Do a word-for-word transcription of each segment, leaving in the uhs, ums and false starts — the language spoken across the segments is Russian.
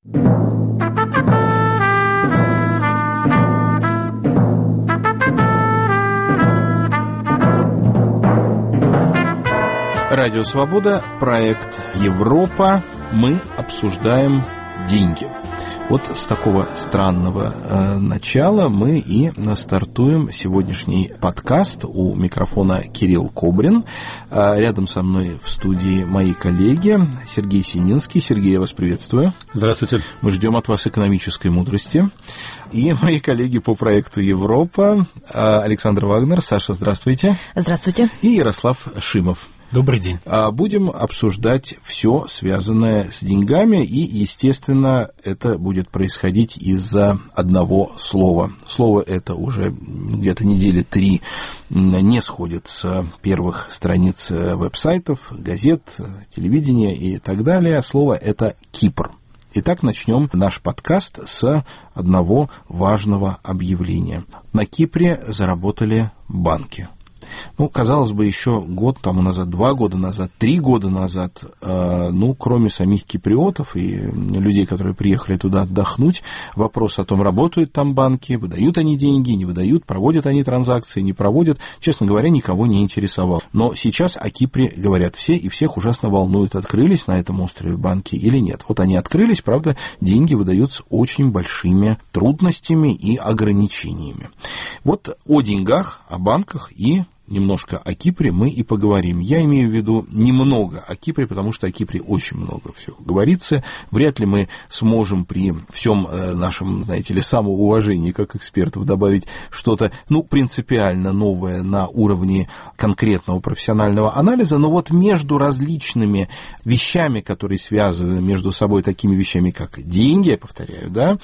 Радио «Свобода», проект «Европа». Мы обсуждаем деньги. Вот с такого странного э, начала мы и стартуем сегодняшний подкаст. У микрофона Кирилл Кобрин. Э, рядом со мной в студии мои коллеги Сергей Сининский. Сергей, я вас приветствую. Здравствуйте. Мы ждем от вас экономической мудрости. И мои коллеги по проекту «Европа» э, Александр Вагнер. Саша, здравствуйте. Здравствуйте. И Ярослав Шимов. Добрый день. Будем обсуждать все, связанное с деньгами, и, естественно, это будет происходить из-за одного слова. Слово это уже где-то недели три не сходит с первых страниц веб-сайтов, газет, телевидения и так далее. Слово это «Кипр». Итак, начнем наш подкаст с одного важного объявления. На Кипре заработали банки. Ну, казалось бы, еще год тому назад, два года назад, три года назад, э, ну, кроме самих киприотов и людей, которые приехали туда отдохнуть, вопрос о том, работают там банки, выдают они деньги, не выдают, проводят они транзакции, не проводят, честно говоря, никого не интересовал. Но сейчас о Кипре говорят все, и всех ужасно волнует, открылись на этом острове банки или нет. Вот они открылись, правда, деньги выдаются очень большими трудностями и ограничениями. Вот о деньгах, о банках и немножко о Кипре мы и поговорим. Я имею в виду немного о Кипре, потому что о Кипре очень много всего говорится. Вряд ли мы сможем при всем нашем, знаете ли, самоуважении как экспертов добавить что-то, ну, принципиально новое на уровне конкретного профессионального анализа, но вот между различными вещами, которые связаны между собой такими вещами, как деньги, я повторяю, да,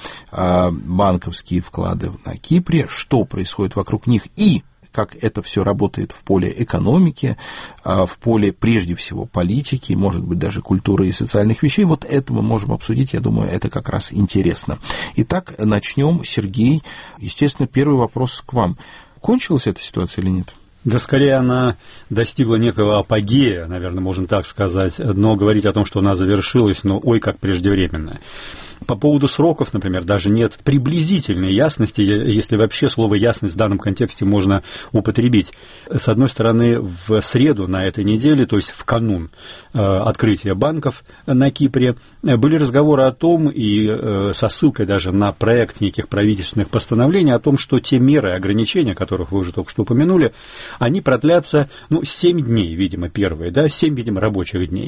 банковские вклады на Кипре, что происходит вокруг них и как это все работает в поле экономики, в поле, прежде всего, политики, может быть, даже культуры и социальных вещей. Вот это мы можем обсудить, я думаю, это как раз интересно. Итак, начнем. Сергей, естественно, первый вопрос к вам. Кончилась эта ситуация или нет? Да, скорее, она достигла некого апогея, наверное, можно так сказать, но говорить о том, что она завершилась, ну, ой, как преждевременно. По поводу сроков, например, даже нет приблизительной ясности, если вообще слово «ясность» в данном контексте можно употребить. С одной стороны, в среду на этой неделе, то есть в канун э, открытия банков на Кипре, были разговоры о том, и э, со ссылкой даже на проект неких правительственных постановлений, о том, что те меры ограничения, которых вы уже только что упомянули, они продлятся, ну, семь дней, видимо, первые, да, семь, видимо, рабочих дней.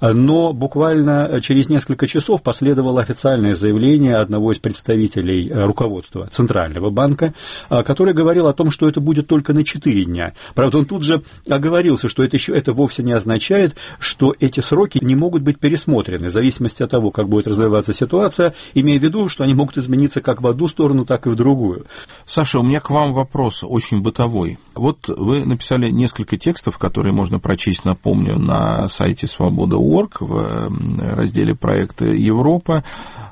Но буквально через несколько часов последовало официальное заявление одного из представителей руководства Центрального банка, который говорил о том, что это будет только на четыре дня. Правда, он тут же оговорился, что это еще это вовсе не означает, что эти сроки не могут быть пересмотрены в зависимости от того, как будет развиваться ситуация, имея в виду, что они могут измениться как в одну сторону, так и в другую. Саша, у меня к вам вопрос очень бытовой. Вот вы написали несколько текстов, которые можно прочесть, напомню, на сайте свобода точка орг в разделе проекта «Европа»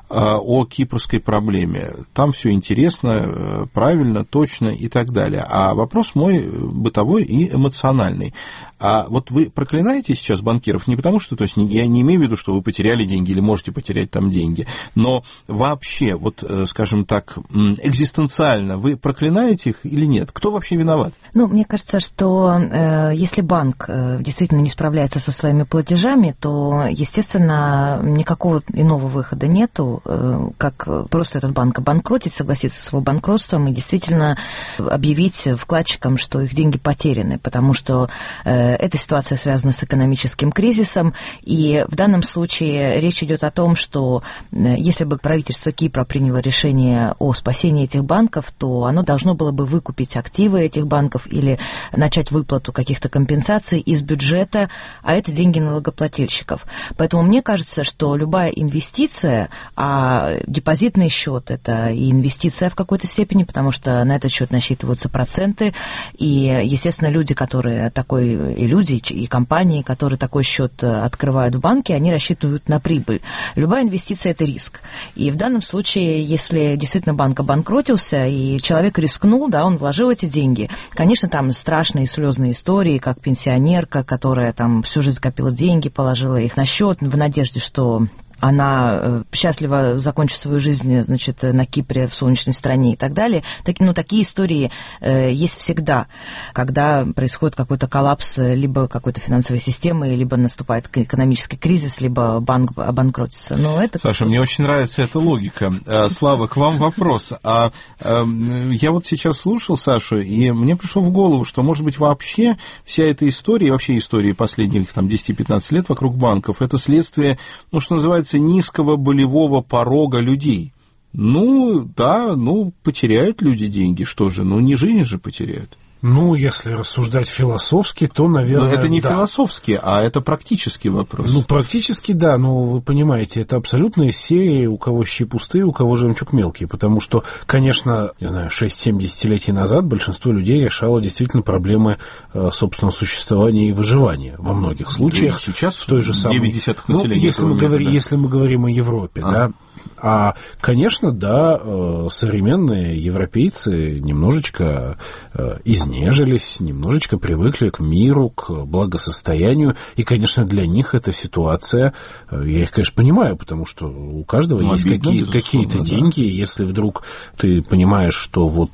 о кипрской проблеме. Там все интересно, правильно, точно и так далее. А вопрос мой бытовой и эмоциональный. А вот вы проклинаете сейчас банкиров не потому, что, то есть я не имею в виду, что вы потеряли деньги или можете потерять там деньги, но вообще, вот, скажем так, экзистенциально вы проклинаете их или нет? Кто вообще виноват? Ну, мне кажется, что э, если банк э, действительно не справляется со своими платежами, то, естественно, никакого иного выхода нету, э, как просто этот банк обанкротить, согласиться с его банкротством и действительно объявить вкладчикам, что их деньги потеряны, потому что э, эта ситуация связана с экономическим кризисом, и в данном случае речь идет о том, что э, если бы правительство Кипра приняло решение о спасении этих банков, то оно должно было бы выкупить активы этих банков или начать выплату каких-то компенсаций из бюджета, а это деньги налогоплательщиков. Поэтому мне кажется, что любая инвестиция, а депозитный счет – это и инвестиция в какой-то степени, потому что на этот счет насчитываются проценты, и, естественно, люди, которые такой, и люди, и компании, которые такой счет открывают в банке, они рассчитывают на прибыль. Любая инвестиция – это риск. И в данном случае, если действительно банк обанкротился, и человек рискнул, да, он вложил эти деньги, конечно, там страшные слезные истории, как пенсионерка, которая там всю жизнь копила деньги, положила их на счет в надежде, что она счастливо закончит свою жизнь, значит, на Кипре, в солнечной стране и так далее. Так, ну, такие истории есть всегда, когда происходит какой-то коллапс либо какой-то финансовой системы, либо наступает экономический кризис, либо банк обанкротится. Но это Саша, мне очень нравится эта логика. Слава, к вам вопрос. А, я вот сейчас слушал Сашу, и мне пришло в голову, что, может быть, вообще вся эта история, вообще история последних там, десять-пятнадцать лет вокруг банков, это следствие, ну, что называется, низкого болевого порога людей. Ну, да, ну, потеряют люди деньги, что же, ну, не жизнь же потеряют. Ну, если рассуждать философски, то, наверное, но это не да. философский, а это практический вопрос. Ну, практически, да, но вы понимаете, это абсолютно из серии у кого щи пустые, у кого жемчуг мелкий, потому что, конечно, не знаю, шесть-семь десятилетий назад большинство людей решало действительно проблемы собственного существования и выживания во многих случаях. Да, сейчас в той же самой... девять десятых населения. Ну, если, мы мира, говорим, да. если мы говорим о Европе, а. да. А, конечно, да, современные европейцы немножечко изнежились, немножечко привыкли к миру, к благосостоянию, и, конечно, для них эта ситуация, я их, конечно, понимаю, потому что у каждого ну, есть какие, какие-то да. деньги, и если вдруг ты понимаешь, что вот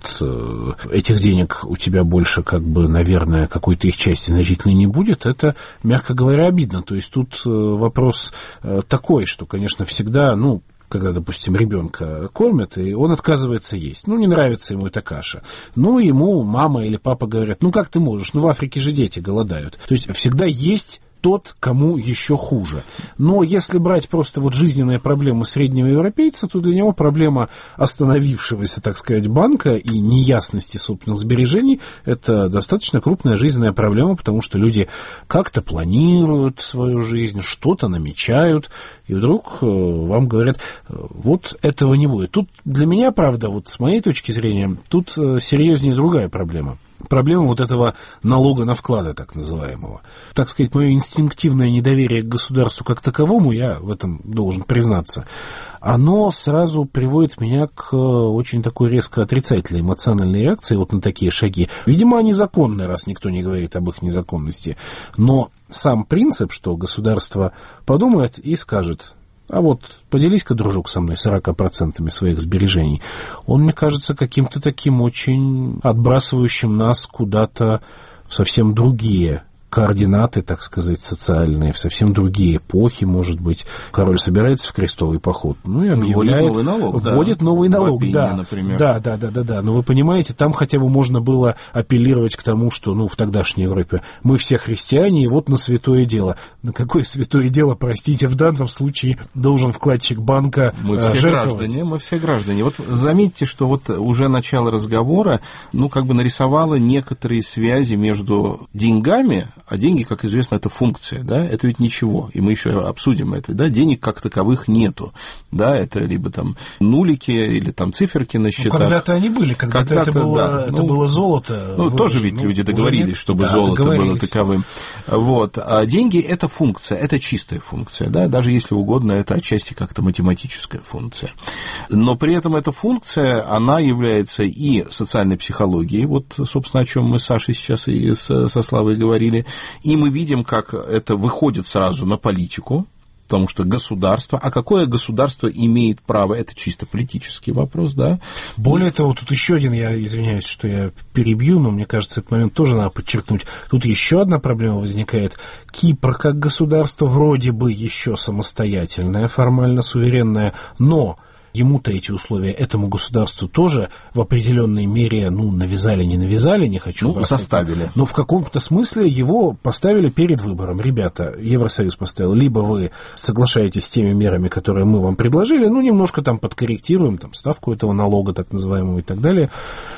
этих денег у тебя больше, как бы, наверное, какой-то их части значительной не будет, это, мягко говоря, обидно. То есть тут вопрос такой, что, конечно, всегда, ну, когда, допустим, ребенка кормят, и он отказывается есть. Ну, не нравится ему эта каша. Ну, ему мама или папа говорят, ну, как ты можешь? Ну, в Африке же дети голодают. То есть всегда есть тот, кому еще хуже. Но если брать просто вот жизненные проблемы среднего европейца, то для него проблема остановившегося, так сказать, банка и неясности собственных сбережений – это достаточно крупная жизненная проблема, потому что люди как-то планируют свою жизнь, что-то намечают, и вдруг вам говорят, вот этого не будет. Тут для меня, правда, вот с моей точки зрения, тут серьезнее другая проблема. Проблема вот этого налога на вклады, так называемого. Так сказать, мое инстинктивное недоверие к государству как таковому, я в этом должен признаться, оно сразу приводит меня к очень такой резко отрицательной эмоциональной реакции вот на такие шаги. Видимо, они законны, раз никто не говорит об их незаконности. Но сам принцип, что государство подумает и скажет... А вот поделись-ка, дружок, со мной сорок процентов своих сбережений. Он, мне кажется, каким-то таким очень отбрасывающим нас куда-то в совсем другие координаты, так сказать, социальные, в совсем другие эпохи, может быть. Король собирается в крестовый поход, ну и объявляет... Вводит новый налог, Вводит да. новый налог, Бобине, да. например. Да, да, да, да, да. Но вы понимаете, там хотя бы можно было апеллировать к тому, что, ну, в тогдашней Европе мы все христиане, и вот на святое дело. На какое святое дело, простите, в данном случае должен вкладчик банка мы все жертвовать? Граждане, мы все граждане. Вот заметьте, что вот уже начало разговора, ну, как бы нарисовало некоторые связи между деньгами, а деньги, как известно, это функция, да, это ведь ничего, и мы еще обсудим это, да, денег как таковых нету, да, это либо там нулики или там циферки на счетах. Ну, когда-то они были, когда-то, когда-то это, было, да. это ну, было золото. Ну, выложено. Тоже ведь ну, люди договорились, чтобы да, золото было таковым. Вот, а деньги – это функция, это чистая функция, да, даже если угодно, это отчасти как-то математическая функция. Но при этом эта функция, она является и социальной психологией, вот, собственно, о чем мы с Сашей сейчас и со Славой говорили, и мы видим, как это выходит сразу на политику, потому что государство, а какое государство имеет право, это чисто политический вопрос, да. Более того, тут еще один, я извиняюсь, что я перебью, но мне кажется, этот момент тоже надо подчеркнуть. Тут еще одна проблема возникает. Кипр как государство вроде бы еще самостоятельное, формально суверенное, но... Ему-то эти условия, этому государству тоже в определенной мере, ну, навязали, не навязали, не хочу... Ну, заставили. Но в каком-то смысле его поставили перед выбором. Ребята, Евросоюз поставил, либо вы соглашаетесь с теми мерами, которые мы вам предложили, ну, немножко там подкорректируем, там, ставку этого налога, так называемого, и так далее,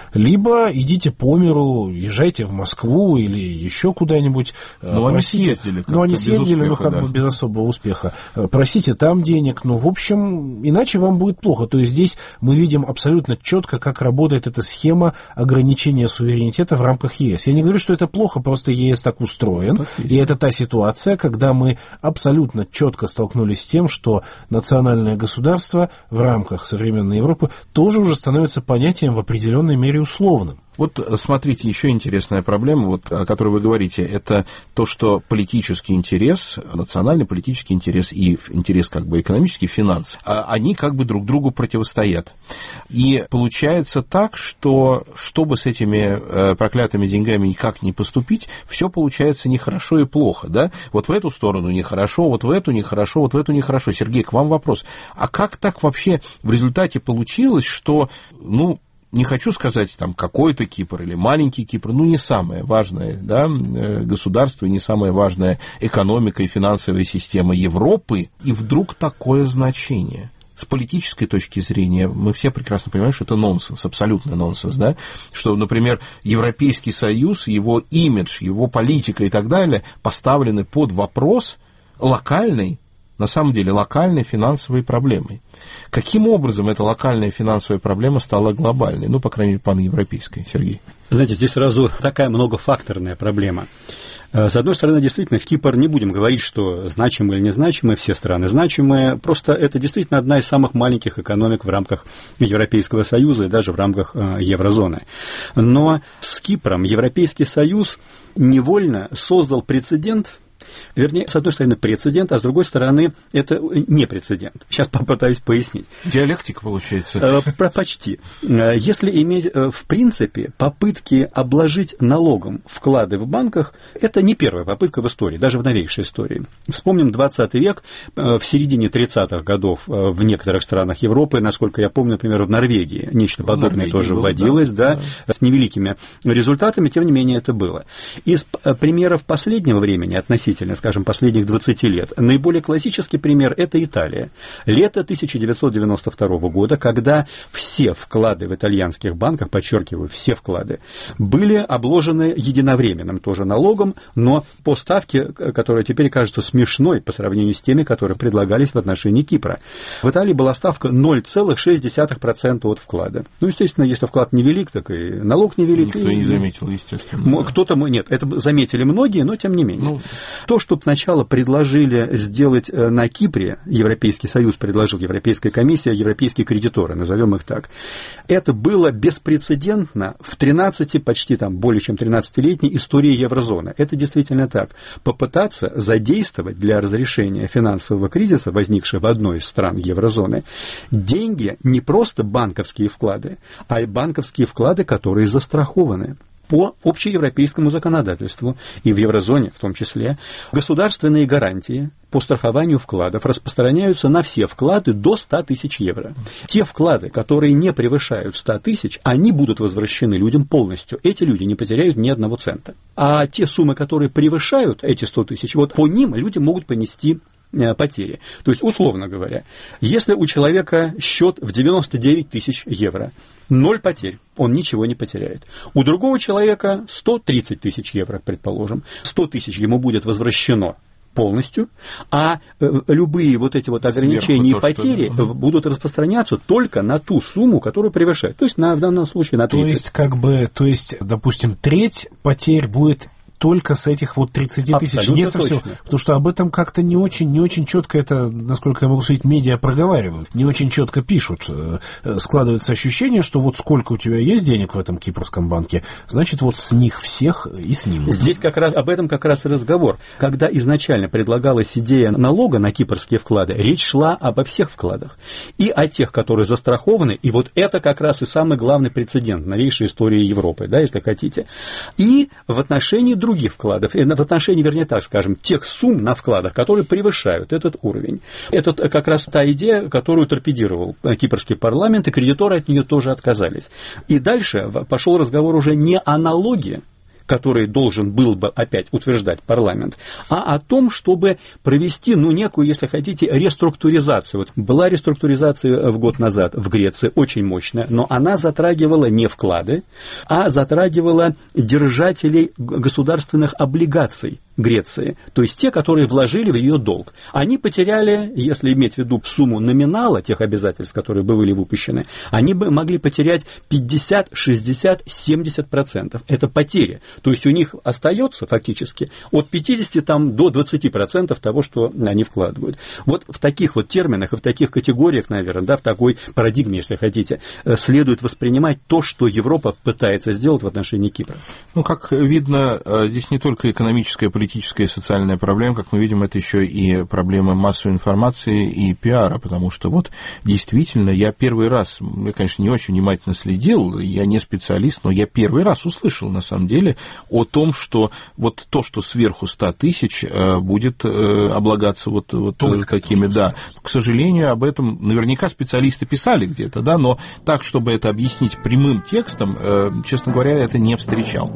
либо идите по миру, езжайте в Москву или еще куда-нибудь. Ну, они съездили. Ну, они съездили, ну, как да. бы без особого успеха. Просите там денег, ну, в общем, иначе вам будет плохо. То есть здесь мы видим абсолютно четко, как работает эта схема ограничения суверенитета в рамках ЕС. Я не говорю, что это плохо, просто ЕС так устроен. Так и это та ситуация, когда мы абсолютно четко столкнулись с тем, что национальное государство в рамках современной Европы тоже уже становится понятием в определенной мере условным. Вот смотрите, еще интересная проблема, вот, о которой вы говорите, это то, что политический интерес, национальный политический интерес и интерес как бы экономический, финансы, они как бы друг другу противостоят. И получается так, что чтобы с этими проклятыми деньгами никак не поступить, все получается нехорошо и плохо, да? Вот в эту сторону нехорошо, вот в эту нехорошо, вот в эту нехорошо. Сергей, к вам вопрос. А как так вообще в результате получилось, что, ну, не хочу сказать, там, какой-то Кипр или маленький Кипр, ну, не самое важное, да, государство, не самая важная экономика и финансовая система Европы, и вдруг такое значение? С политической точки зрения мы все прекрасно понимаем, что это нонсенс, абсолютный нонсенс, да, что, например, Европейский Союз, его имидж, его политика и так далее поставлены под вопрос локальной, на самом деле, локальной финансовой проблемой. Каким образом эта локальная финансовая проблема стала глобальной? Ну, по крайней мере, паневропейской, Сергей. Знаете, здесь сразу такая многофакторная проблема. С одной стороны, действительно, в Кипр не будем говорить, что значимые или незначимые, все страны значимые, просто это действительно одна из самых маленьких экономик в рамках Европейского Союза и даже в рамках еврозоны. Но с Кипром Европейский Союз невольно создал прецедент. Вернее, с одной стороны, прецедент, а с другой стороны, это не прецедент. Сейчас попытаюсь пояснить. Диалектика, получается. Почти. Если иметь, в принципе, попытки обложить налогом вклады в банках, это не первая попытка в истории, даже в новейшей истории. Вспомним двадцатый век, в середине тридцатых годов в некоторых странах Европы, насколько я помню, например, в Норвегии, нечто подобное тоже было, вводилось, да, да, да, с невеликими результатами, тем не менее это было. Из примеров последнего времени относительно, скажем, последних двадцати лет. Наиболее классический пример – это Италия. Лето тысяча девятьсот девяносто второго года, когда все вклады в итальянских банках, подчеркиваю, все вклады, были обложены единовременным тоже налогом, но по ставке, которая теперь кажется смешной по сравнению с теми, которые предлагались в отношении Кипра. В Италии была ставка ноль целых шесть десятых процента от вклада. Ну, естественно, если вклад невелик, так и налог невелик. Никто и... не заметил, естественно. Кто-то, нет, это заметили многие, но тем не менее. Ну... То, что сначала предложили сделать на Кипре, Европейский Союз предложил, Европейская комиссия, европейские кредиторы, назовем их так, это было беспрецедентно в тринадцати, почти там более чем тринадцатилетней истории еврозоны. Это действительно так. Попытаться задействовать для разрешения финансового кризиса, возникшего в одной из стран еврозоны, деньги не просто банковские вклады, а и банковские вклады, которые застрахованы. По общеевропейскому законодательству и в еврозоне в том числе государственные гарантии по страхованию вкладов распространяются на все вклады до ста тысяч евро. Те вклады, которые не превышают ста тысяч, они будут возвращены людям полностью. Эти люди не потеряют ни одного цента. А те суммы, которые превышают эти сто тысяч, вот по ним люди могут понести потери. То есть, условно говоря, если у человека счет в девяносто девять тысяч евро, ноль потерь, он ничего не потеряет. У другого человека сто тридцать тысяч евро, предположим, сто тысяч ему будет возвращено полностью, а любые вот эти вот ограничения и потери что... будут распространяться только на ту сумму, которую превышает. То есть, на, в данном случае на тридцать. То есть, как бы, то есть, допустим, треть потерь будет только с этих вот тридцати тысяч, не со всего. Потому что об этом как-то не очень, не очень четко это, насколько я могу судить, медиа проговаривают, не очень четко пишут. Складывается ощущение, что вот сколько у тебя есть денег в этом кипрском банке, значит, вот с них всех и снимут. Здесь как раз об этом как раз и разговор. Когда изначально предлагалась идея налога на кипрские вклады, речь шла обо всех вкладах. И о тех, которые застрахованы, и вот это как раз и самый главный прецедент новейшей истории Европы, да, если хотите. И в отношении других других вкладов, в отношении, вернее так скажем, тех сумм на вкладах, которые превышают этот уровень. Это как раз та идея, которую торпедировал кипрский парламент, и кредиторы от нее тоже отказались. И дальше пошел разговор уже не о налоге, который должен был бы опять утверждать парламент, а о том, чтобы провести, ну, некую, если хотите, реструктуризацию. Вот была реструктуризация в год назад в Греции, очень мощная, но она затрагивала не вклады, а затрагивала держателей государственных облигаций Греции, то есть те, которые вложили в ее долг. Они потеряли, если иметь в виду сумму номинала тех обязательств, которые были выпущены, они бы могли потерять пятьдесят, шестьдесят, семьдесят процентов. Это потери. То есть у них остается фактически от пятидесяти там, до двадцати процентов того, что они вкладывают. Вот в таких вот терминах и в таких категориях, наверное, да, в такой парадигме, если хотите, следует воспринимать то, что Европа пытается сделать в отношении Кипра. Ну, как видно, здесь не только экономическая, политическая и социальная проблема, как мы видим, это еще и проблема массовой информации и пиара, потому что вот действительно я первый раз, я, конечно, не очень внимательно следил, я не специалист, но я первый раз услышал, на самом деле, о том, что вот то, что сверху ста тысяч, будет облагаться вот, вот такими, да. К сожалению, об этом наверняка специалисты писали где-то, да, но так, чтобы это объяснить прямым текстом, честно говоря, это не встречал.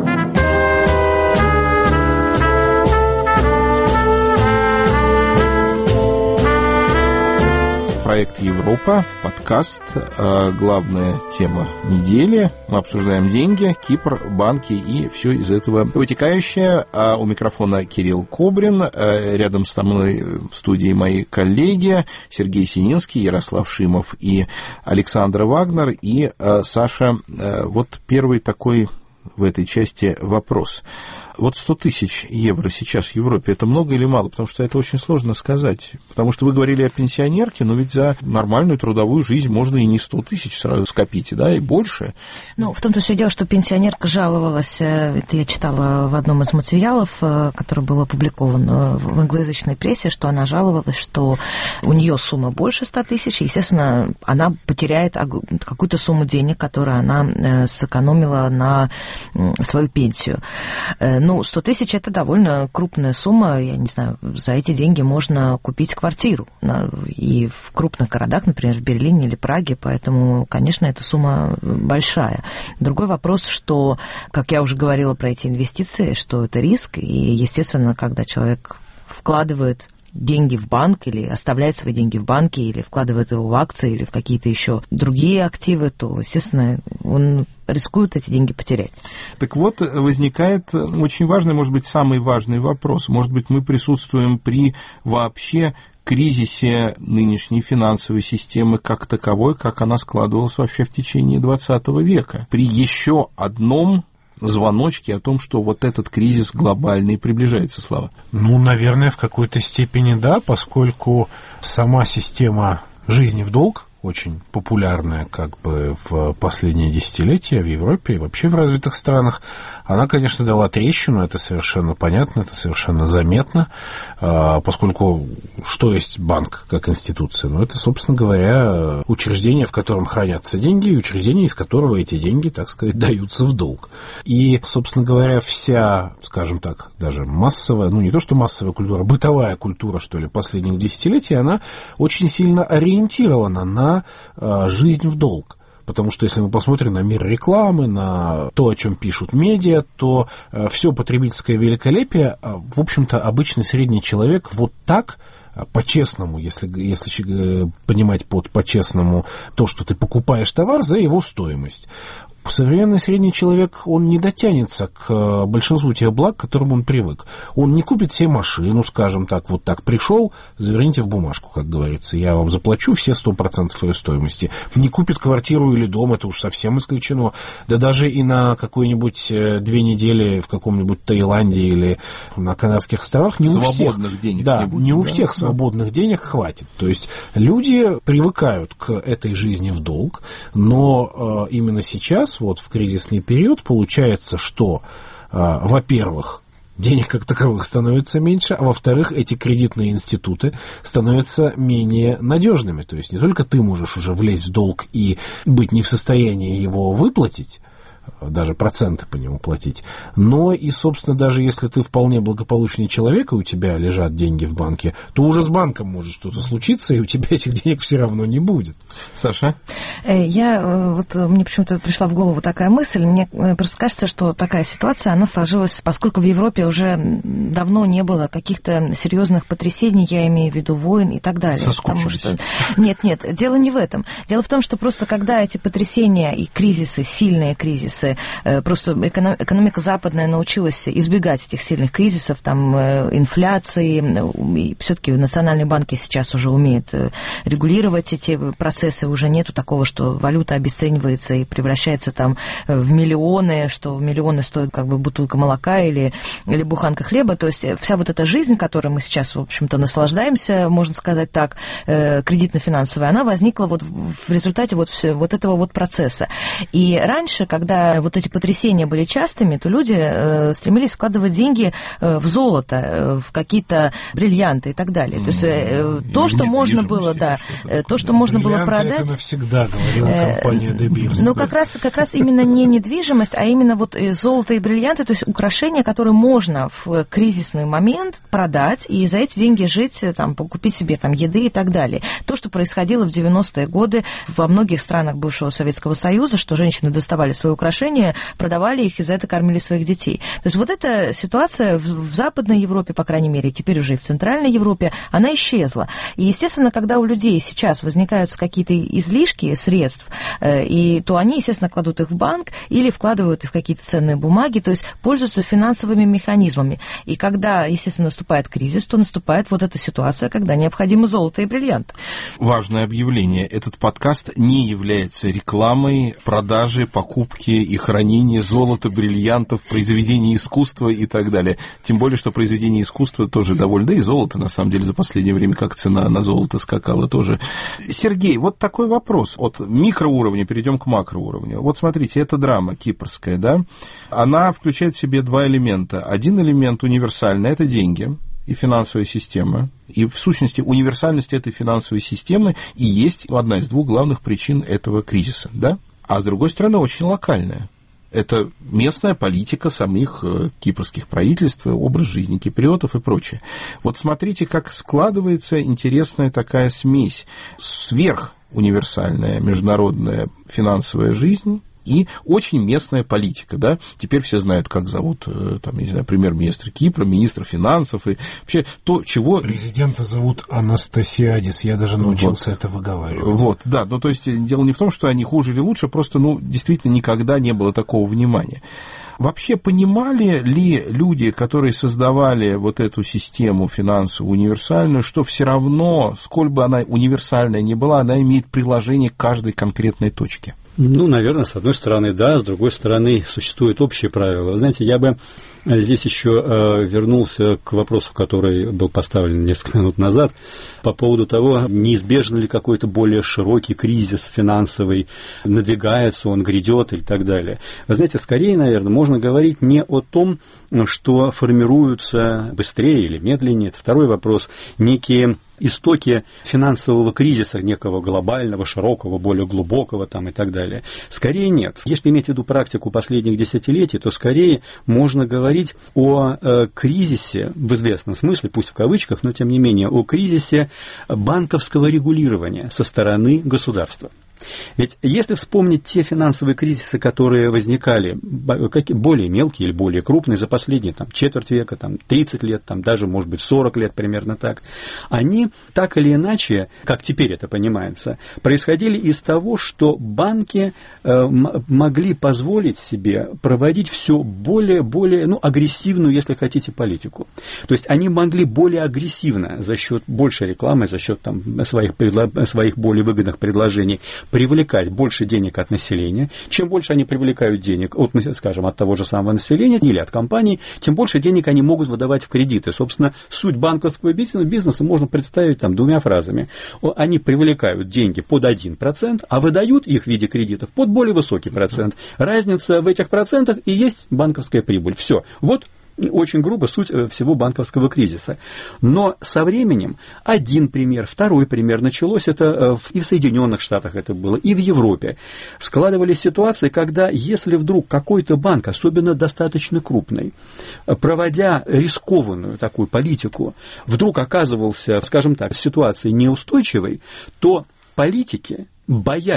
Проект «Европа», подкаст, главная тема недели. Мы обсуждаем деньги, Кипр, банки и все из этого вытекающее. У микрофона Кирилл Кобрин, рядом со мной в студии мои коллеги Сергей Сининский, Ярослав Шимов и Александр Вагнер. И, Саша, вот первый такой в этой части вопрос. Вот сто тысяч евро сейчас в Европе, это много или мало? Потому что это очень сложно сказать. Потому что вы говорили о пенсионерке, но ведь за нормальную трудовую жизнь можно и не сто тысяч сразу скопить, да, и больше. Ну, в том-то все дело, что пенсионерка жаловалась, это я читала в одном из материалов, который был опубликован в англоязычной прессе, что она жаловалась, что у нее сумма больше ста тысяч, и, естественно, она потеряет какую-то сумму денег, которую она сэкономила на свою пенсию. Ну, сто тысяч – это довольно крупная сумма. Я не знаю, за эти деньги можно купить квартиру. И в крупных городах, например, в Берлине или Праге, поэтому, конечно, эта сумма большая. Другой вопрос, что, как я уже говорила про эти инвестиции, что это риск, и, естественно, когда человек вкладывает деньги в банк или оставляет свои деньги в банке или вкладывает его в акции или в какие-то еще другие активы, то, естественно, он рискует эти деньги потерять. Так вот, возникает очень важный, может быть, самый важный вопрос. Может быть, мы присутствуем при вообще кризисе нынешней финансовой системы как таковой, как она складывалась вообще в течение двадцатого века. При еще одном звоночки о том, что вот этот кризис глобальный приближается, Слава? Ну, наверное, в какой-то степени да, поскольку сама система жизни в долг, очень популярная как бы в последние десятилетия в Европе и вообще в развитых странах, она, конечно, дала трещину, это совершенно понятно, это совершенно заметно, поскольку что есть банк как институция? Ну, это, собственно говоря, учреждение, в котором хранятся деньги, и учреждение, из которого эти деньги, так сказать, даются в долг. И, собственно говоря, вся, скажем так, даже массовая, ну, не то что массовая культура, бытовая культура, что ли, последних десятилетий, она очень сильно ориентирована на жизнь в долг. Потому что если мы посмотрим на мир рекламы, на то, о чем пишут медиа, то все потребительское великолепие, в общем-то, обычный средний человек вот так, по-честному, если, если понимать под по-честному то, что ты покупаешь товар за его стоимость. Современный средний человек, он не дотянется к большинству тех благ, к которым он привык. Он не купит себе машину, скажем так, вот так пришел, заверните в бумажку, как говорится, я вам заплачу все сто процентов ее стоимости. Не купит квартиру или дом, это уж совсем исключено. Да даже и на какой-нибудь две недели в каком-нибудь Таиланде или на Канарских островах не у всех, денег да, не, будет, не у да? всех свободных денег хватит. То есть люди привыкают к этой жизни в долг, но э, именно сейчас, вот в кризисный период, получается, что, э, во-первых, денег как таковых становится меньше, а во-вторых, эти кредитные институты становятся менее надежными. То есть не только ты можешь уже влезть в долг и быть не в состоянии его выплатить, даже проценты по нему платить, но и, собственно, даже если ты вполне благополучный человек, и у тебя лежат деньги в банке, то уже с банком может что-то случиться, и у тебя этих денег все равно не будет. Саша? Я, вот мне почему-то пришла в голову такая мысль, мне просто кажется, что такая ситуация, она сложилась, поскольку в Европе уже давно не было каких-то серьезных потрясений, я имею в виду войн и так далее. Соскучились. Что... Нет, нет, дело не в этом. Дело в том, что просто когда эти потрясения и кризисы, сильные кризисы, кризисы. Просто экономика западная научилась избегать этих сильных кризисов, там, инфляции. И все-таки национальные банки сейчас уже умеют регулировать эти процессы. Уже нету такого, что валюта обесценивается и превращается там в миллионы, что в миллионы стоит как бы бутылка молока или, или буханка хлеба. То есть вся вот эта жизнь, которой мы сейчас, в общем-то, наслаждаемся, можно сказать так, кредитно-финансовая, она возникла вот в результате вот, все, вот этого вот процесса. И раньше, когда вот эти потрясения были частыми, то люди э, стремились вкладывать деньги э, в золото, э, в какие-то бриллианты и так далее. То есть э, то, что можно было, да, что то, что да, можно было продать... это навсегда, говорила э, компания De Beers. Ну, как раз, как раз именно не недвижимость, а именно вот золото и бриллианты, то есть украшения, которые можно в кризисный момент продать и за эти деньги жить, там, купить себе там еды и так далее. То, что происходило в девяностые годы во многих странах бывшего Советского Союза, что женщины доставали свои украшения, продавали их и за это кормили своих детей. То есть вот эта ситуация в, в Западной Европе, по крайней мере, теперь уже и в Центральной Европе, она исчезла. И, естественно, когда у людей сейчас возникают какие-то излишки средств, э, и, то они, естественно, кладут их в банк или вкладывают их в какие-то ценные бумаги, то есть пользуются финансовыми механизмами. И когда, естественно, наступает кризис, то наступает вот эта ситуация, когда необходимо золото и бриллианты. Важное объявление. Этот подкаст не является рекламой продажи, покупки и хранения золота, бриллиантов, произведений искусства и так далее. Тем более, что произведения искусства тоже довольно... Да и золото, на самом деле, за последнее время, как цена на золото скакала тоже. Сергей, вот такой вопрос. От микроуровня перейдем к макроуровню. Вот смотрите, эта драма кипрская, да, она включает в себе два элемента. Один элемент универсальный – это деньги и финансовая система. И, в сущности, универсальность этой финансовой системы и есть одна из двух главных причин этого кризиса, да? А с другой стороны, очень локальная. Это местная политика самих кипрских правительств, образ жизни киприотов и прочее. Вот смотрите, как складывается интересная такая смесь. Сверхуниверсальная международная финансовая жизнь и очень местная политика, да, теперь все знают, как зовут, там, я не знаю, премьер-министра Кипра, министра финансов, и вообще то, чего... Президента зовут Анастасиадис, я даже научился вот это выговаривать. Вот, да, ну, то есть, дело не в том, что они хуже или лучше, просто, ну, действительно, никогда не было такого внимания. Вообще понимали ли люди, которые создавали вот эту систему финансовую универсальную, что все равно, сколь бы она универсальная ни была, она имеет приложение к каждой конкретной точке? Ну, наверное, с одной стороны, да, с другой стороны, существуют общие правила. Вы знаете, я бы здесь еще э, вернулся к вопросу, который был поставлен несколько минут назад, по поводу того, неизбежен ли какой-то более широкий кризис финансовый, надвигается он, грядет и так далее. Вы знаете, скорее, наверное, можно говорить не о том, что формируются быстрее или медленнее. Это второй вопрос. Некие истоки финансового кризиса, некого глобального, широкого, более глубокого там, и так далее. Скорее нет. Если иметь в виду практику последних десятилетий, то скорее можно говорить о э, кризисе, в известном смысле, пусть в кавычках, но тем не менее, о кризисе банковского регулирования со стороны государства. Ведь если вспомнить те финансовые кризисы, которые возникали, более мелкие или более крупные за последние там, четверть века, там, тридцать лет, там, даже, может быть, сорок лет примерно так, они так или иначе, как теперь это понимается, происходили из того, что банки э, могли позволить себе проводить все более-более, ну, агрессивную, если хотите, политику. То есть они могли более агрессивно за счет большей рекламы, за счет там, своих, предло... своих более выгодных предложений привлекать больше денег от населения. Чем больше они привлекают денег, от, скажем, от того же самого населения или от компаний, тем больше денег они могут выдавать в кредиты. Собственно, суть банковского бизнеса, бизнеса можно представить там, двумя фразами. Они привлекают деньги под один процент, а выдают их в виде кредитов под более высокий процент. Разница в этих процентах и есть банковская прибыль. Все. Вот очень грубо суть всего банковского кризиса. Но со временем один пример, второй пример началось, это и в Соединенных Штатах это было, и в Европе. Складывались ситуации, когда если вдруг какой-то банк, особенно достаточно крупный, проводя рискованную такую политику, вдруг оказывался, скажем так, в ситуации неустойчивой, то политики, боясь,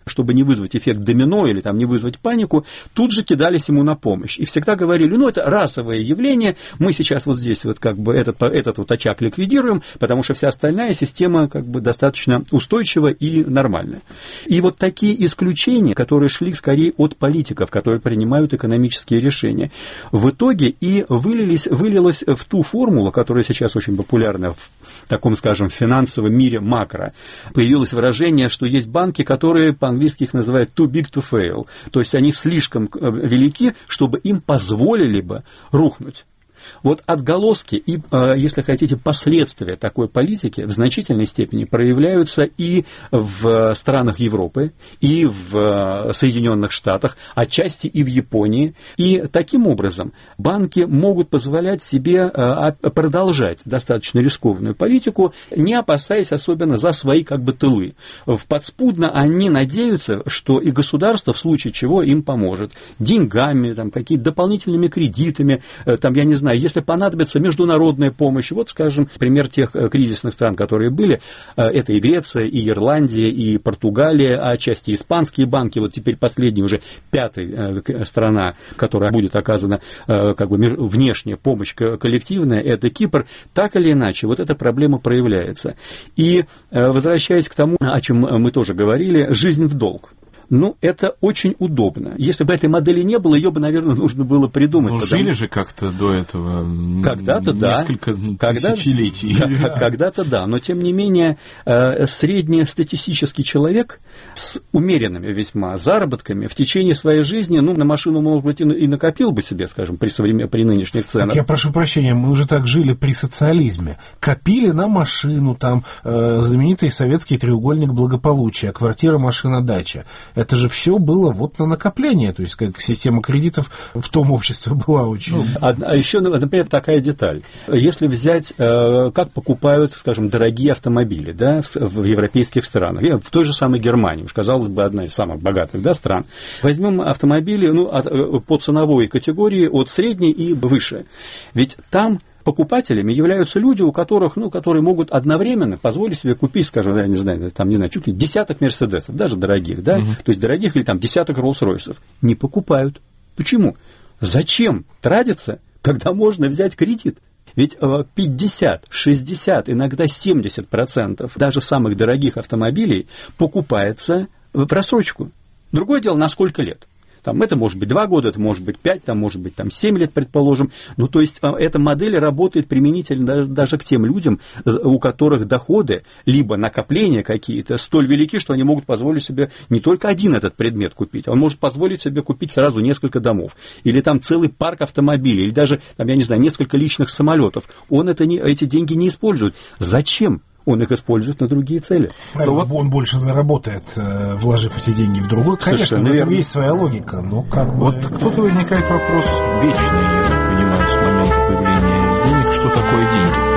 чтобы не вызвать эффект домино или там, не вызвать панику, тут же кидались ему на помощь. И всегда говорили, ну, это расовое явление, мы сейчас вот здесь вот как бы этот, этот вот очаг ликвидируем, потому что вся остальная система как бы достаточно устойчива и нормальная. И вот такие исключения, которые шли скорее от политиков, которые принимают экономические решения, в итоге и вылились, вылилось в ту формулу, которая сейчас очень популярна в таком, скажем, финансовом мире макро. Появилось выражение, что есть банки, которые по-английски их называют too big to fail, то есть они слишком велики, чтобы им позволили бы рухнуть. Вот отголоски и, если хотите, последствия такой политики в значительной степени проявляются и в странах Европы, и в Соединенных Штатах, отчасти и в Японии. И таким образом банки могут позволять себе продолжать достаточно рискованную политику, не опасаясь особенно за свои как бы тылы. Подспудно они надеются, что и государство в случае чего им поможет. Деньгами, там, какими-то дополнительными кредитами, там, я не знаю, если понадобится международная помощь, вот, скажем, пример тех кризисных стран, которые были, это и Греция, и Ирландия, и Португалия, а отчасти испанские банки, вот теперь последняя уже пятая страна, которая будет оказана как бы внешняя помощь коллективная, это Кипр, так или иначе, вот эта проблема проявляется. И, возвращаясь к тому, о чем мы тоже говорили, жизнь в долг. Ну, это очень удобно. Если бы этой модели не было, ее бы, наверное, нужно было придумать. Ну, потому... жили же как-то до этого когда-то несколько да. тысячелетий. Когда... Когда-то да, но, тем не менее, среднестатистический человек с умеренными весьма заработками в течение своей жизни, ну, на машину, может быть, и накопил бы себе, скажем, при, современ... при нынешних ценах. Так я прошу прощения, мы уже так жили при социализме. Копили на машину, там, э, знаменитый советский треугольник благополучия, квартира, машина, дача. Это же все было вот на накопление, то есть как система кредитов в том обществе была очень... Ну, а, а еще, например, такая деталь. Если взять, э, как покупают, скажем, дорогие автомобили, да, в, в европейских странах, в той же самой Германии, уж казалось бы, одна из самых богатых, да, стран, возьмем автомобили, ну, от, по ценовой категории от средней и выше. Ведь там покупателями являются люди, у которых, ну, которые могут одновременно позволить себе купить, скажем, я не знаю, там, не знаю, чуть ли десяток Мерседесов, даже дорогих, да, uh-huh. то есть дорогих или там десяток Роллс-Ройсов. Не покупают. Почему? Зачем тратиться, когда можно взять кредит? Ведь пятьдесят, шестьдесят, иногда семьдесят процентов даже самых дорогих автомобилей покупается в просрочку. Другое дело, на сколько лет? Там, это может быть два года, это может быть пять, там, может быть там, семь лет, предположим. Ну, то есть, эта модель работает применительно даже, даже к тем людям, у которых доходы, либо накопления какие-то столь велики, что они могут позволить себе не только один этот предмет купить, а он может позволить себе купить сразу несколько домов, или там целый парк автомобилей, или даже, там, я не знаю, несколько личных самолетов. Он это не, эти деньги не использует. Зачем? Он их использует на другие цели. Правильно, вот он больше заработает, вложив эти деньги в другой. Конечно, в этом есть своя логика, но как бы... Вот кто-то возникает вопрос вечный, я так понимаю, с момента появления денег, что такое деньги?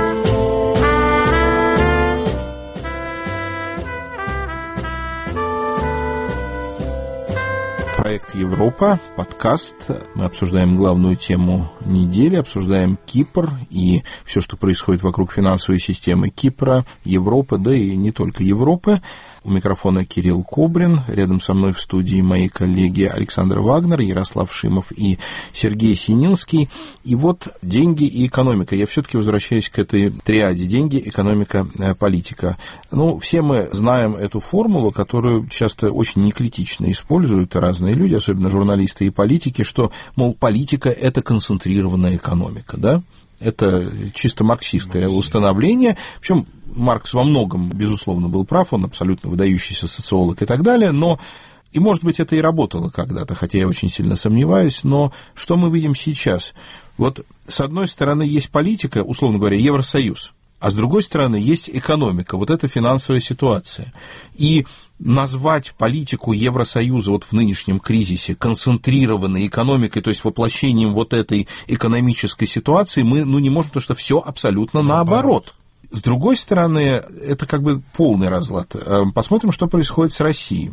Проект «Европа», подкаст. Мы обсуждаем главную тему недели, обсуждаем Кипр и все, что происходит вокруг финансовой системы Кипра, Европы, да и не только Европы. У микрофона Кирилл Кобрин, рядом со мной в студии мои коллеги Александр Вагнер, Ярослав Шимов и Сергей Сининский. И вот деньги и экономика. Я все-таки возвращаюсь к этой триаде: деньги, экономика, политика. Ну, все мы знаем эту формулу, которую часто очень некритично используют разные люди, особенно журналисты и политики, что, мол, политика – это концентрированная экономика, да? Это чисто марксистское установление, причем Маркс во многом, безусловно, был прав, он абсолютно выдающийся социолог и так далее, но, и, может быть, это и работало когда-то, хотя я очень сильно сомневаюсь, но что мы видим сейчас? Вот, с одной стороны, есть политика, условно говоря, Евросоюз, а с другой стороны, есть экономика, вот эта финансовая ситуация. И назвать политику Евросоюза вот в нынешнем кризисе концентрированной экономикой, то есть воплощением вот этой экономической ситуации, мы ну, не можем, потому что все абсолютно наоборот. С другой стороны, это как бы полный разлад. Посмотрим, что происходит с Россией.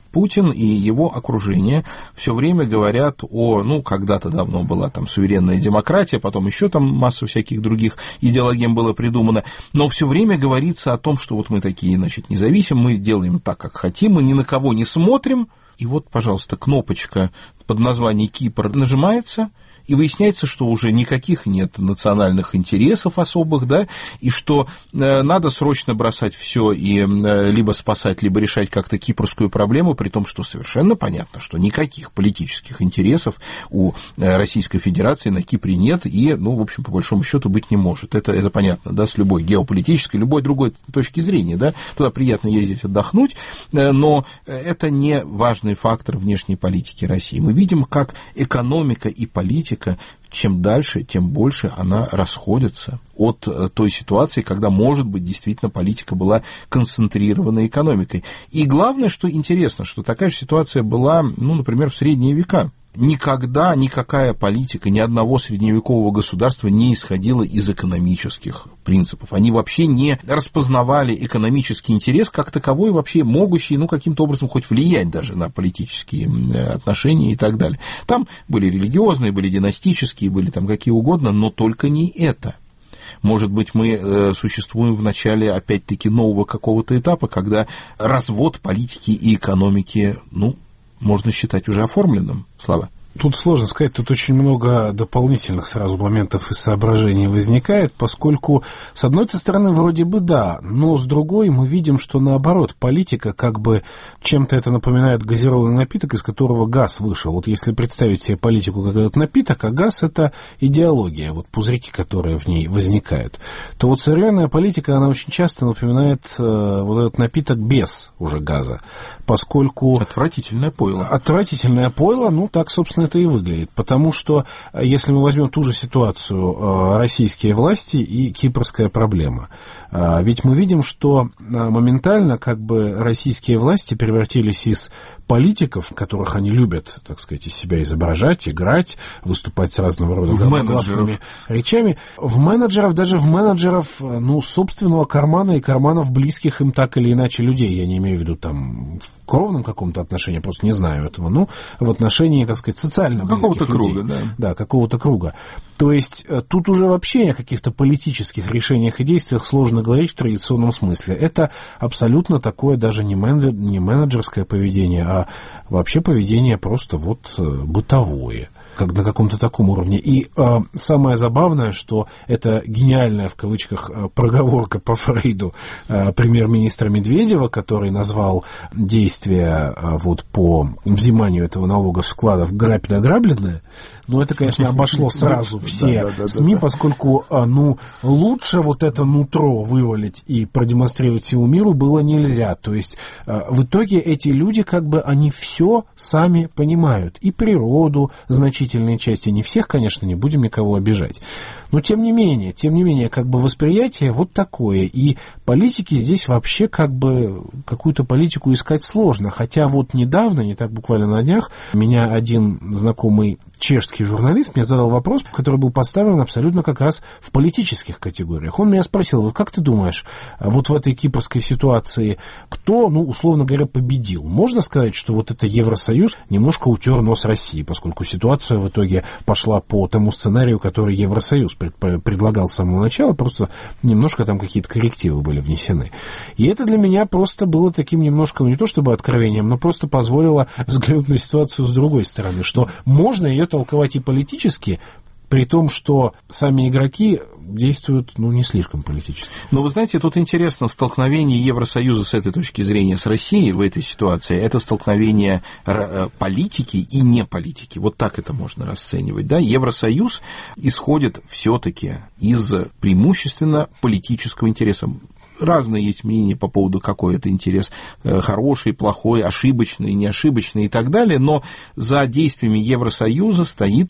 Путин и его окружение все время говорят о, ну, когда-то давно была там суверенная демократия, потом еще там масса всяких других идеологем было придумано, но все время говорится о том, что вот мы такие, значит, независимые, мы делаем так, как хотим, мы ни на кого не смотрим, и вот, пожалуйста, кнопочка под названием Кипр нажимается, и выясняется, что уже никаких нет национальных интересов особых, да, и что э, надо срочно бросать все и э, либо спасать, либо решать как-то кипрскую проблему, при том, что совершенно понятно, что никаких политических интересов у э, Российской Федерации на Кипре нет и, ну, в общем, по большому счету быть не может. Это, это понятно, да, с любой геополитической, любой другой точки зрения, да, туда приятно ездить отдохнуть, э, но это не важный фактор внешней политики России. Мы видим, как экономика и политика, чем дальше, тем больше она расходится от той ситуации, когда, может быть, действительно политика была концентрирована экономикой. И главное, что интересно, что такая же ситуация была, ну, например, в средние века. Никогда никакая политика ни одного средневекового государства не исходила из экономических принципов. Они вообще не распознавали экономический интерес как таковой, вообще могущий, ну, каким-то образом хоть влиять даже на политические отношения и так далее. Там были религиозные, были династические, были там какие угодно, но только не это. Может быть, мы э, существуем в начале, опять-таки, нового какого-то этапа, когда развод политики и экономики, ну, можно считать уже оформленным, Слава. Тут сложно сказать, тут очень много дополнительных сразу моментов и соображений возникает, поскольку, с одной стороны, вроде бы да, но с другой мы видим, что наоборот, политика как бы чем-то это напоминает газированный напиток, из которого газ вышел. Вот если представить себе политику как этот напиток, а газ — это идеология, вот пузырьки, которые в ней возникают, то вот современная политика, она очень часто напоминает э, вот этот напиток без уже газа, поскольку... Отвратительное пойло. Отвратительное пойло, ну так, собственно, это и выглядит, потому что, если мы возьмем ту же ситуацию, российские власти и кипрская проблема, ведь мы видим, что моментально как бы российские власти превратились из политиков, которых они любят, так сказать, из себя изображать, играть, выступать с разного рода громкими речами, в менеджеров, даже в менеджеров, ну, собственного кармана и карманов близких им так или иначе людей. Я не имею в виду там в кровном каком-то отношении, просто не знаю этого, но в отношении, так сказать, социально близких какого-то людей. Круга, да. Да, какого-то круга. То есть тут уже вообще о каких-то политических решениях и действиях сложно говорить в традиционном смысле. Это абсолютно такое даже не, менеджер, не менеджерское поведение, а вообще поведение просто вот бытовое, как на каком-то таком уровне. И э, самое забавное, что это гениальная, в кавычках, проговорка по Фрейду э, премьер-министра Медведева, который назвал действия э, вот, по взиманию этого налога с вкладов «грабь награбленное». Но это, конечно, обошло сразу все СМИ, поскольку, ну, лучше вот это нутро вывалить и продемонстрировать всему миру было нельзя. То есть, в итоге эти люди, как бы, они все сами понимают. И природу, значительные части, не всех, конечно, не будем никого обижать. Но, тем не менее, тем не менее, как бы, восприятие вот такое. И политики здесь вообще, как бы, какую-то политику искать сложно. Хотя вот недавно, не так буквально на днях, меня один знакомый чешский журналист мне задал вопрос, который был поставлен абсолютно как раз в политических категориях. Он меня спросил, вот как ты думаешь, вот в этой кипрской ситуации кто, ну, условно говоря, победил? Можно сказать, что вот это Евросоюз немножко утер нос России, поскольку ситуация в итоге пошла по тому сценарию, который Евросоюз пред, предлагал с самого начала, просто немножко там какие-то коррективы были внесены. И это для меня просто было таким немножко, ну, не то чтобы откровением, но просто позволило взглянуть на ситуацию с другой стороны, что можно ее толковать и политически, при том, что сами игроки действуют, ну, не слишком политически. Но вы знаете, тут интересно, столкновение Евросоюза с этой точки зрения с Россией в этой ситуации, это столкновение политики и не политики. Вот так это можно расценивать. Да? Евросоюз исходит все-таки из преимущественно политического интереса. Разные есть мнения по поводу, какой это интерес, хороший, плохой, ошибочный, неошибочный и так далее, но за действиями Евросоюза стоит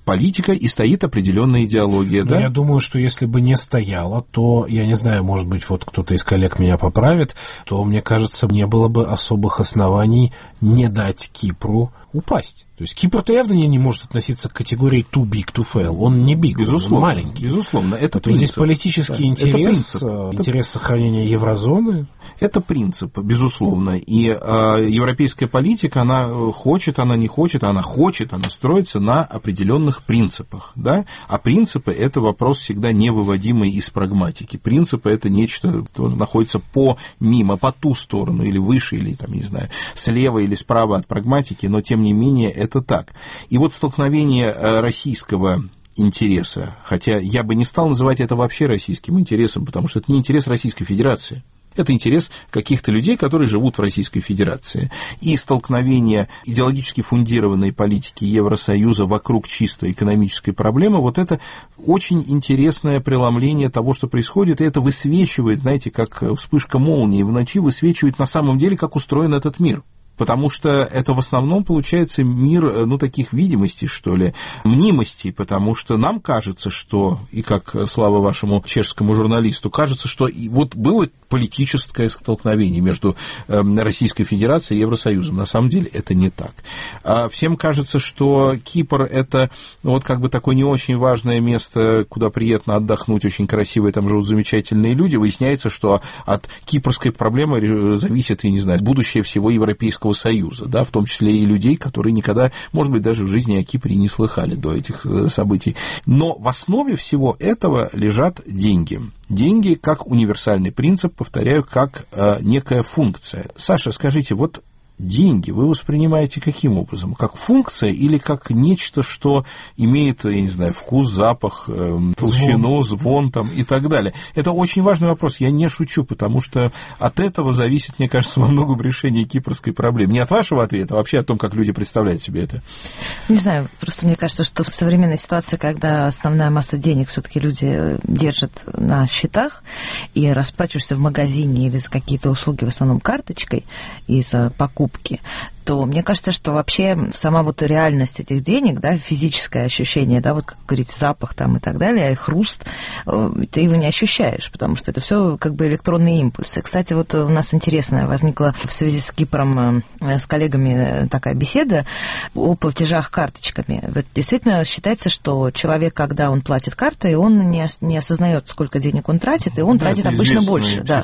политика и стоит определенная идеология. Но да? Я думаю, что если бы не стояло, то, я не знаю, может быть, вот кто-то из коллег меня поправит, то, мне кажется, не было бы особых оснований не дать Кипру упасть. То есть Кипр-то явно не, не может относиться к категории too big to fail. Он не big, безусловно, он маленький. Безусловно, это вот принцип. Здесь политический да, интерес, это интерес сохранения еврозоны. Это принцип, безусловно. И э, европейская политика, она хочет, она не хочет, она хочет, она строится на определенных принципах. Да? А принципы – это вопрос всегда невыводимый из прагматики. Принципы – это нечто, что находится помимо, по ту сторону, или выше, или, там, не знаю, слева или справа от прагматики, но, тем не менее, это так. И вот столкновение российского интереса, хотя я бы не стал называть это вообще российским интересом, потому что это не интерес Российской Федерации. Это интерес каких-то людей, которые живут в Российской Федерации. И столкновение идеологически фундированной политики Евросоюза вокруг чисто экономической проблемы, вот это очень интересное преломление того, что происходит, и это высвечивает, знаете, как вспышка молнии в ночи, высвечивает на самом деле, как устроен этот мир. Потому что это в основном получается мир, ну, таких видимостей, что ли, мнимостей, потому что нам кажется, что, и как слава вашему чешскому журналисту, кажется, что вот было политическое столкновение между Российской Федерацией и Евросоюзом. На самом деле это не так. Всем кажется, что Кипр – это вот как бы такое не очень важное место, куда приятно отдохнуть, очень красивые, там живут замечательные люди. Выясняется, что от кипрской проблемы зависит, я не знаю, будущее всего Европейского Союза, да, в том числе и людей, которые никогда, может быть, даже в жизни о Кипре не слыхали до этих событий. Но в основе всего этого лежат деньги. Деньги как универсальный принцип, повторяю, как э, некая функция. Саша, скажите, вот деньги вы воспринимаете каким образом? Как функция или как нечто, что имеет, я не знаю, вкус, запах, э, толщину, звон, звон там, и так далее? Это очень важный вопрос, я не шучу, потому что от этого зависит, мне кажется, во многом решение кипрской проблемы. Не от вашего ответа, а вообще о том, как люди представляют себе это. Не знаю, просто мне кажется, что в современной ситуации, когда основная масса денег все-таки люди держат на счетах, и расплачиваешься в магазине или за какие-то услуги в основном карточкой и за покупку, то мне кажется, что вообще сама вот реальность этих денег, да, физическое ощущение, да, вот как говорите, запах там и так далее, и хруст, ты его не ощущаешь, потому что это все как бы электронные импульсы. Кстати, вот у нас интересная возникла в связи с Кипром с коллегами такая беседа о платежах карточками. Вот действительно считается, что человек, когда он платит картой, он не, не осознает, сколько денег он тратит, и он да, тратит обычно больше. Да.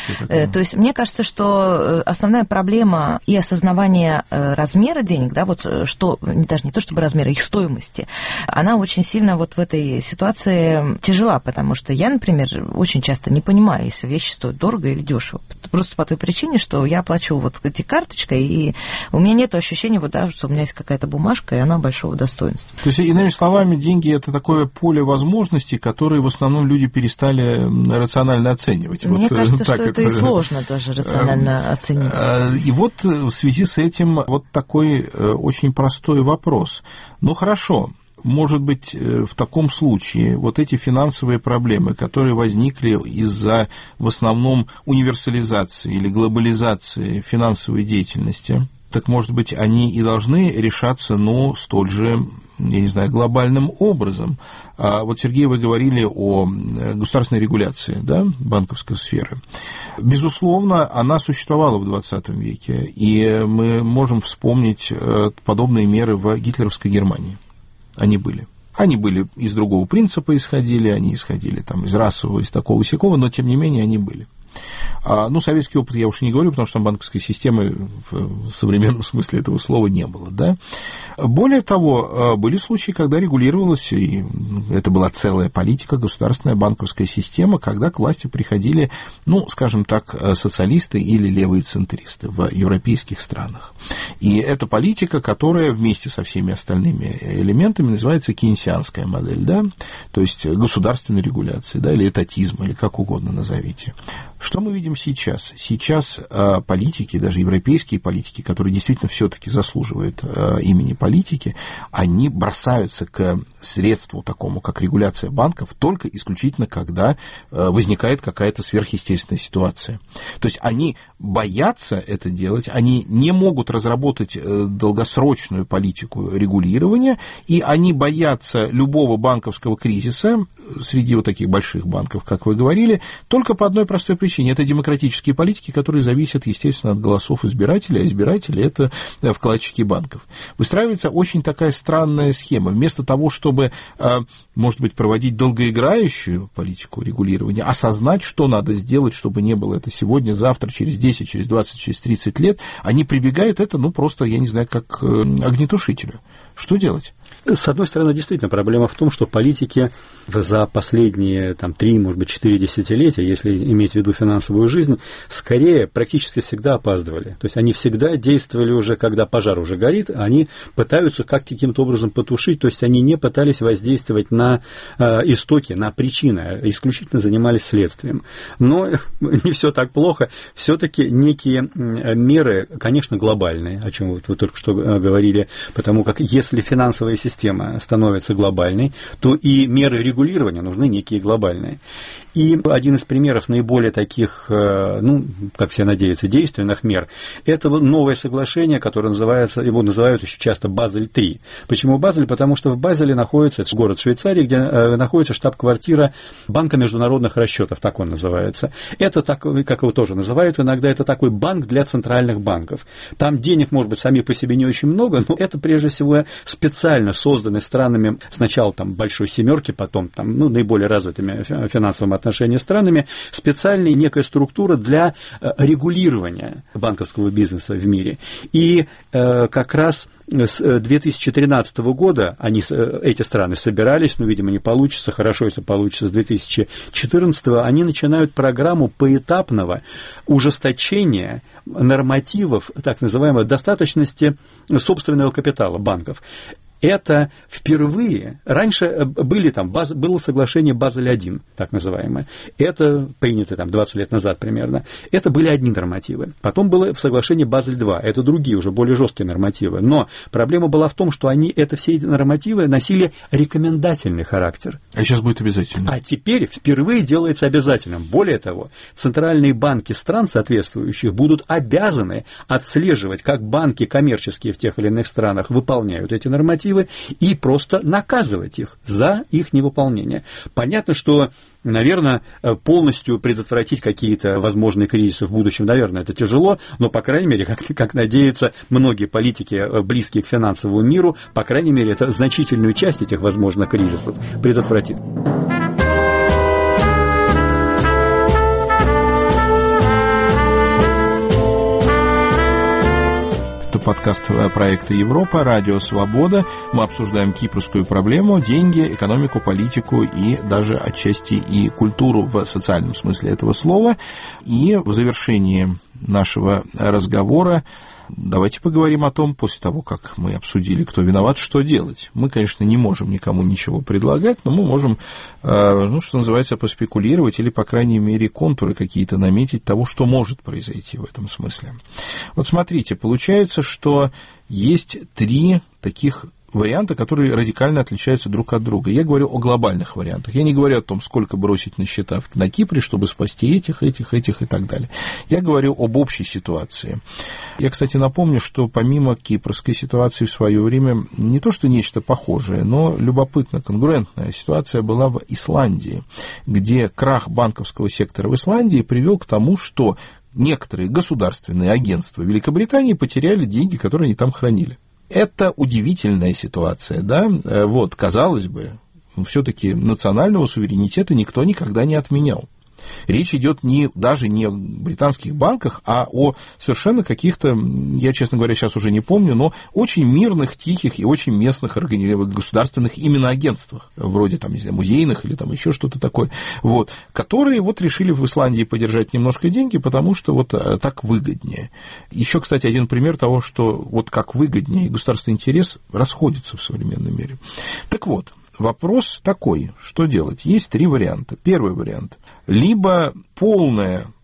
То есть мне кажется, что основная проблема и осознавание размера денег, да, вот что, даже не то чтобы размера, их стоимости, она очень сильно вот в этой ситуации тяжела, потому что я, например, очень часто не понимаю, если вещи стоят дорого или дешево. Просто по той причине, что я плачу вот этой карточкой, и у меня нет ощущения, вот, да, что у меня есть какая-то бумажка, и она большого достоинства. То есть, иными словами, деньги – это такое поле возможностей, которые в основном люди перестали рационально оценивать. Мне вот, кажется, так что это и сложно даже рационально оценить. И вот в связи с этим вот такой очень простой вопрос. Ну, хорошо. Может быть, в таком случае вот эти финансовые проблемы, которые возникли из-за в основном универсализации или глобализации финансовой деятельности, так, может быть, они и должны решаться, но столь же, я не знаю, глобальным образом. А вот, Сергей, вы говорили о государственной регуляции, да, банковской сферы. Безусловно, она существовала в двадцатом веке, и мы можем вспомнить подобные меры в гитлеровской Германии. Они были. Они были из другого принципа исходили, они исходили там, из расового, из такого-сякого, но, тем не менее, они были. Ну, советский опыт я уж не говорю, потому что там банковской системы в современном смысле этого слова не было, да. Более того, были случаи, когда регулировалась, и это была целая политика, государственная банковская система, когда к власти приходили, ну, скажем так, социалисты или левые центристы в европейских странах. И это политика, которая вместе со всеми остальными элементами называется кейнсианская модель, да, то есть государственной регуляции, да, или этатизм, или как угодно назовите. Что мы видим сейчас? Сейчас э, политики, даже европейские политики, которые действительно все-таки заслуживают э, имени политики, они бросаются к средству такому, как регуляция банков, только исключительно, когда э, возникает какая-то сверхъестественная ситуация. То есть они боятся это делать, они не могут разработать э, долгосрочную политику регулирования, и они боятся любого банковского кризиса среди вот таких больших банков, как вы говорили, только по одной простой причине. Это демократические политики, которые зависят, естественно, от голосов избирателей, а избиратели – это вкладчики банков. Выстраивается очень такая странная схема. Вместо того, чтобы, может быть, проводить долгоиграющую политику регулирования, осознать, что надо сделать, чтобы не было это сегодня, завтра, через десять, через двадцать, через тридцать лет, они прибегают это, ну, просто, я не знаю, как к огнетушителю. Что делать? С одной стороны, действительно, проблема в том, что политики за последние там, три, может быть, четыре десятилетия, если иметь в виду финансовую жизнь, скорее практически всегда опаздывали. То есть они всегда действовали уже, когда пожар уже горит, они пытаются как каким-то образом потушить, то есть они не пытались воздействовать на э, истоки, на причины, а исключительно занимались следствием. Но не все так плохо. Все-таки некие меры, конечно, глобальные, о чем вы только что говорили, потому как если финансовая система система становится глобальной, то и меры регулирования нужны некие глобальные. И один из примеров наиболее таких, ну, как все надеются, действенных мер, это новое соглашение, которое называется, его называют еще часто Базель три. Почему Базель? Потому что в Базеле находится, это город Швейцарии, где находится штаб-квартира Банка международных расчетов, так он называется. Это, так, как его тоже называют иногда, это такой банк для центральных банков. Там денег, может быть, сами по себе не очень много, но это прежде всего специально созданный странами, сначала там большой семерки, потом там, ну, наиболее развитыми финансовыми отношениями, отношения с странами, специальная некая структура для регулирования банковского бизнеса в мире. И э, как раз с две тысячи тринадцатого года они, эти страны собирались, но, видимо, не получится, хорошо, если получится, с две тысячи четырнадцатого они начинают программу поэтапного ужесточения нормативов, так называемой достаточности собственного капитала банков. Это впервые, раньше были там, баз, было соглашение Базель один, так называемое, это принято там двадцать лет назад примерно, это были одни нормативы, потом было соглашение Базель два, это другие, уже более жесткие нормативы, но проблема была в том, что они, это все эти нормативы носили рекомендательный характер. А сейчас будет обязательно. А теперь впервые делается обязательным. Более того, центральные банки стран соответствующих будут обязаны отслеживать, как банки коммерческие в тех или иных странах выполняют эти нормативы, и просто наказывать их за их невыполнение. Понятно, что, наверное, полностью предотвратить какие-то возможные кризисы в будущем, наверное, это тяжело, но, по крайней мере, как, как надеются многие политики, близкие к финансовому миру, по крайней мере, это значительную часть этих возможных кризисов предотвратит. Подкаст проекта Европа, Радио Свобода. Мы обсуждаем кипрскую проблему, деньги, экономику, политику и даже отчасти и культуру в социальном смысле этого слова. И в завершении нашего разговора давайте поговорим о том, после того, как мы обсудили, кто виноват, что делать. Мы, конечно, не можем никому ничего предлагать, но мы можем, ну, что называется, поспекулировать или, по крайней мере, контуры какие-то наметить того, что может произойти в этом смысле. Вот смотрите, получается, что есть три таких варианта, которые радикально отличаются друг от друга. Я говорю о глобальных вариантах. Я не говорю о том, сколько бросить на счета на Кипре, чтобы спасти этих, этих, этих и так далее. Я говорю об общей ситуации. Я, кстати, напомню, что помимо кипрской ситуации в свое время не то, что нечто похожее, но любопытно, конгруентная ситуация была в Исландии, где крах банковского сектора в Исландии привел к тому, что некоторые государственные агентства Великобритании потеряли деньги, которые они там хранили. Это удивительная ситуация, да, вот, казалось бы, все-таки национального суверенитета никто никогда не отменял. Речь идет не, даже не о британских банках, а о совершенно каких-то, я, честно говоря, сейчас уже не помню, но очень мирных, тихих и очень местных государственных именно агентствах, вроде там, не знаю, музейных или там еще что-то такое, вот, которые вот решили в Исландии подержать немножко деньги, потому что вот так выгоднее. Еще, кстати, один пример того, что вот как выгоднее государственный интерес расходится в современном мире. Так вот, вопрос такой, что делать? Есть три варианта. Первый вариант. Либо полное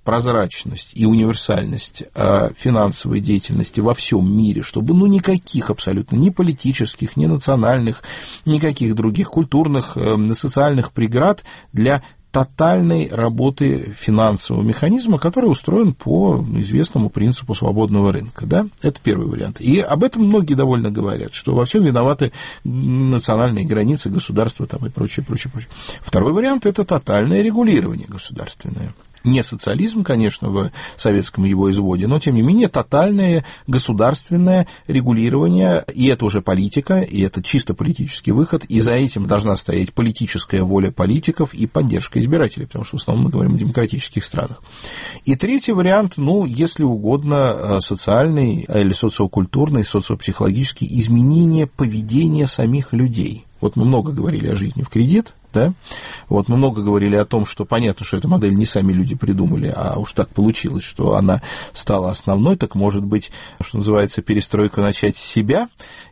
прозрачность и универсальность финансовой деятельности во всем мире, чтобы ну, никаких абсолютно ни политических, ни национальных, никаких других культурных, социальных преград для тотальной работы финансового механизма, который устроен по известному принципу свободного рынка. Да? Это первый вариант. И об этом многие довольно говорят, что во всем виноваты национальные границы, государства там, и прочее, прочее, прочее. Второй вариант – это тотальное регулирование государственное. Не социализм, конечно, в советском его изводе, но, тем не менее, тотальное государственное регулирование, и это уже политика, и это чисто политический выход, и за этим должна стоять политическая воля политиков и поддержка избирателей, потому что в основном мы говорим о демократических странах. И третий вариант, ну, если угодно, социальный или социокультурный, социопсихологический изменение поведения самих людей. Вот мы много говорили о жизни в кредит, да? Вот мы много говорили о том, что понятно, что эту модель не сами люди придумали, а уж так получилось, что она стала основной, так может быть, что называется, перестройка начать с себя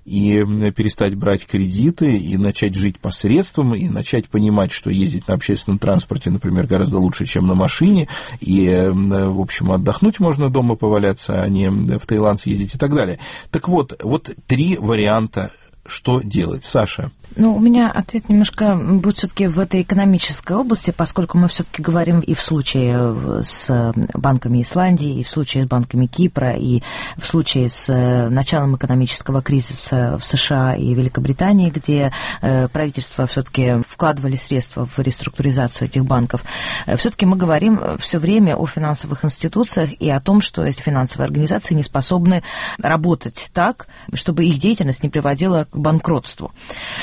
и перестать брать кредиты, и начать жить посредством, и начать понимать, что ездить на общественном транспорте, например, гораздо лучше, чем на машине, и, в общем, отдохнуть можно дома, поваляться, а не в Таиланд съездить и так далее. Так вот, вот три варианта, что делать. Саша? Ну, у меня ответ немножко будет все-таки в этой экономической области, поскольку мы все-таки говорим и в случае с банками Исландии, и в случае с банками Кипра, и в случае с началом экономического кризиса в США и Великобритании, где правительства все-таки вкладывали средства в реструктуризацию этих банков. Все-таки мы говорим все время о финансовых институциях и о том, что эти финансовые организации не способны работать так, чтобы их деятельность не приводила к банкротству.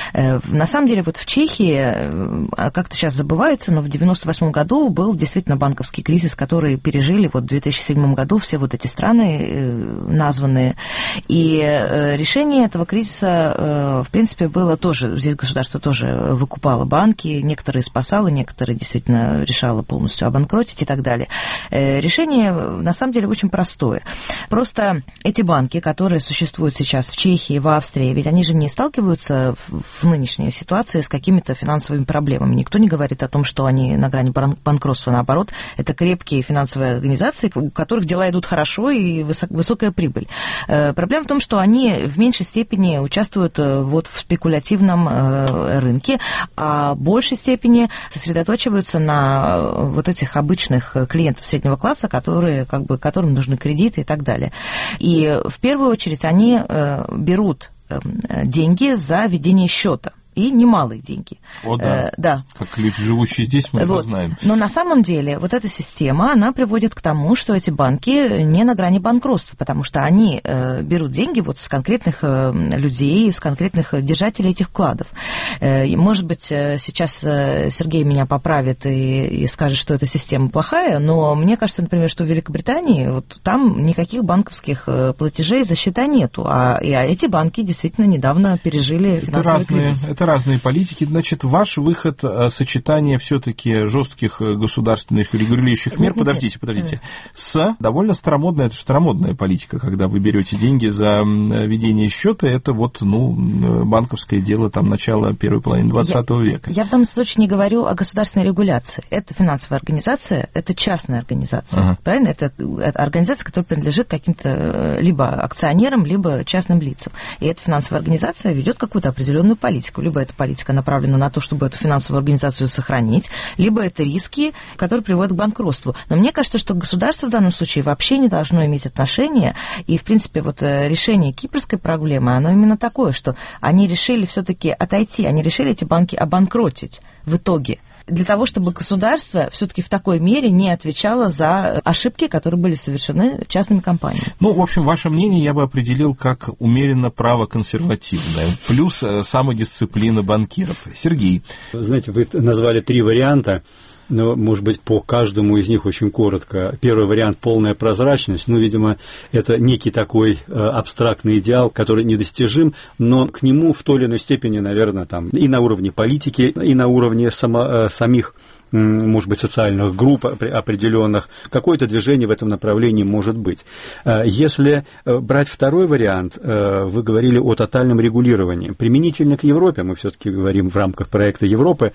На самом деле, вот в Чехии, как-то сейчас забывается, но в девяносто восьмом году был действительно банковский кризис, который пережили вот в две тысячи седьмом году все вот эти страны названные. И решение этого кризиса, в принципе, было тоже, здесь государство тоже выкупало банки, некоторые спасало, некоторые действительно решало полностью обанкротить и так далее. Решение, на самом деле, очень простое. Просто эти банки, которые существуют сейчас в Чехии, в Австрии, ведь они же не сталкиваются в нынешней ситуации с какими-то финансовыми проблемами. Никто не говорит о том, что они на грани банкротства. Наоборот, это крепкие финансовые организации, у которых дела идут хорошо и высокая прибыль. Проблема в том, что они в меньшей степени участвуют вот в спекулятивном рынке, а в большей степени сосредоточиваются на вот этих обычных клиентов среднего класса, которые, как бы, которым нужны кредиты и так далее. И в первую очередь они берут деньги за ведение счета. И немалые деньги. О, да. Э, да. Как люди, живущие здесь, мы вот. Это знаем. Но на самом деле вот эта система, она приводит к тому, что эти банки не на грани банкротства, потому что они э, берут деньги вот с конкретных э, людей, с конкретных держателей этих вкладов. Э, и, может быть, сейчас Сергей меня поправит и, и скажет, что эта система плохая, но мне кажется, например, что в Великобритании вот там никаких банковских платежей за счета нету, а, и, а эти банки действительно недавно пережили финансовый кризис. Это разные политики. Значит, ваш выход – сочетание все-таки жестких государственных регулирующих мер, подождите, подождите, с довольно старомодной, это же старомодная политика, когда вы берете деньги за ведение счета, это вот, ну, банковское дело там начала первой половины двадцатого века. Я в данном случае не говорю о государственной регуляции. Это финансовая организация, это частная организация, ага. Правильно? Это, это организация, которая принадлежит каким-то либо акционерам, либо частным лицам. И эта финансовая организация ведет какую-то определенную политику. Либо эта политика направлена на то, чтобы эту финансовую организацию сохранить, либо это риски, которые приводят к банкротству. Но мне кажется, что государство в данном случае вообще не должно иметь отношения, и, в принципе, вот решение кипрской проблемы, оно именно такое, что они решили все-таки отойти, они решили эти банки обанкротить в итоге, для того, чтобы государство все-таки в такой мере не отвечало за ошибки, которые были совершены частными компаниями. Ну, в общем, ваше мнение я бы определил как умеренно правоконсервативное, плюс самодисциплина банкиров. Сергей. Знаете, вы назвали три варианта. Но, может быть, по каждому из них очень коротко. Первый вариант – полная прозрачность. Ну, видимо, это некий такой э, абстрактный идеал, который недостижим, но к нему в той или иной степени, наверное, там, и на уровне политики, и на уровне само, э, самих может быть, социальных групп определенных, какое-то движение в этом направлении может быть. Если брать второй вариант, вы говорили о тотальном регулировании. Применительно к Европе, мы все-таки говорим в рамках проекта Европы,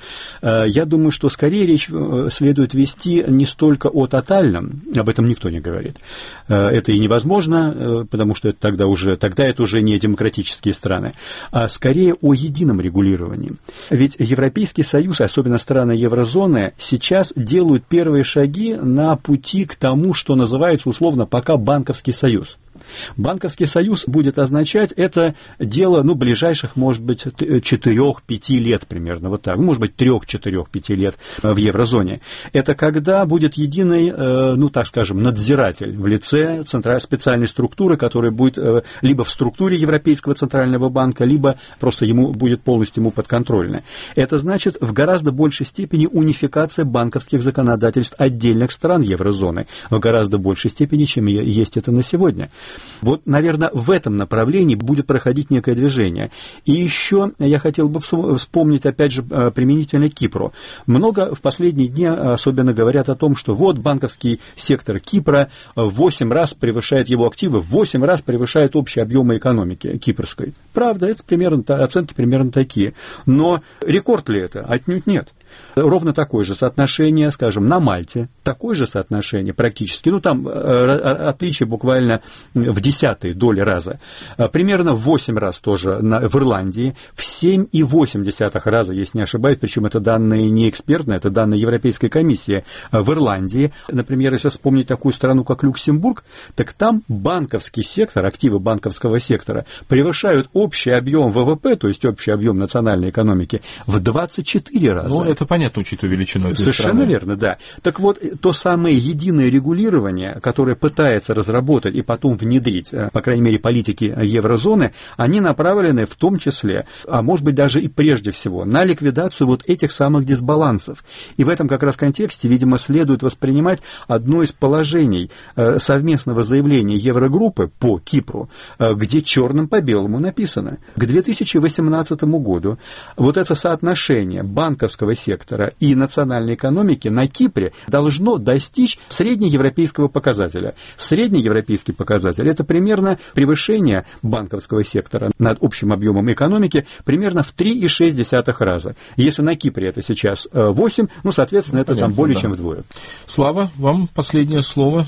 я думаю, что скорее речь следует вести не столько о тотальном, об этом никто не говорит. Это и невозможно, потому что это тогда уже, тогда это уже не демократические страны, а скорее о едином регулировании. Ведь Европейский Союз, особенно страны еврозоны, сейчас делают первые шаги на пути к тому, что называется условно пока банковский союз. Банковский союз будет означать это дело, ну, ближайших, может быть, четырех-пяти лет примерно, вот так, может быть, трех-четырех-пяти лет в еврозоне. Это когда будет единый, ну, так скажем, надзиратель в лице центральной специальной структуры, которая будет либо в структуре Европейского центрального банка, либо просто ему будет полностью ему подконтрольна. Это значит в гораздо большей степени унификация банковских законодательств отдельных стран еврозоны, в гораздо большей степени, чем есть это на сегодня. Вот, наверное, в этом направлении будет проходить некое движение. И еще я хотел бы вспомнить, опять же, применительно к Кипру. Много в последние дни особенно говорят о том, что вот банковский сектор Кипра в восемь раз превышает его активы, в восемь раз превышает общие объемы экономики кипрской. Правда, это примерно, оценки примерно такие. Но рекорд ли это? Отнюдь нет. Ровно такое же соотношение, скажем, на Мальте, такое же соотношение практически, ну там отличие буквально в десятые доли раза, примерно в восемь раз тоже на, в Ирландии, в семь и восемь десятых раза, если не ошибаюсь, причем это данные не экспертные, это данные Европейской комиссии в Ирландии. Например, если вспомнить такую страну, как Люксембург, так там банковский сектор, активы банковского сектора превышают общий объем ВВП, то есть общий объем национальной экономики, в двадцать четыре раза. Ну, это понятно, учитывая величину этой Совершенно страны. верно, да. Так вот, то самое единое регулирование, которое пытается разработать и потом внедрить, по крайней мере, политики еврозоны, они направлены в том числе, а может быть даже и прежде всего, на ликвидацию вот этих самых дисбалансов. И в этом как раз контексте, видимо, следует воспринимать одно из положений совместного заявления Еврогруппы по Кипру, где черным по белому написано: к две тысячи восемнадцатому году вот это соотношение банковского сектора и национальной экономики на Кипре должно достичь среднеевропейского показателя. Среднеевропейский показатель – это примерно превышение банковского сектора над общим объемом экономики примерно в три и шесть десятых раза. Если на Кипре это сейчас восемь, ну, соответственно, это Понятно, там более да. чем вдвое. Слава, вам последнее слово.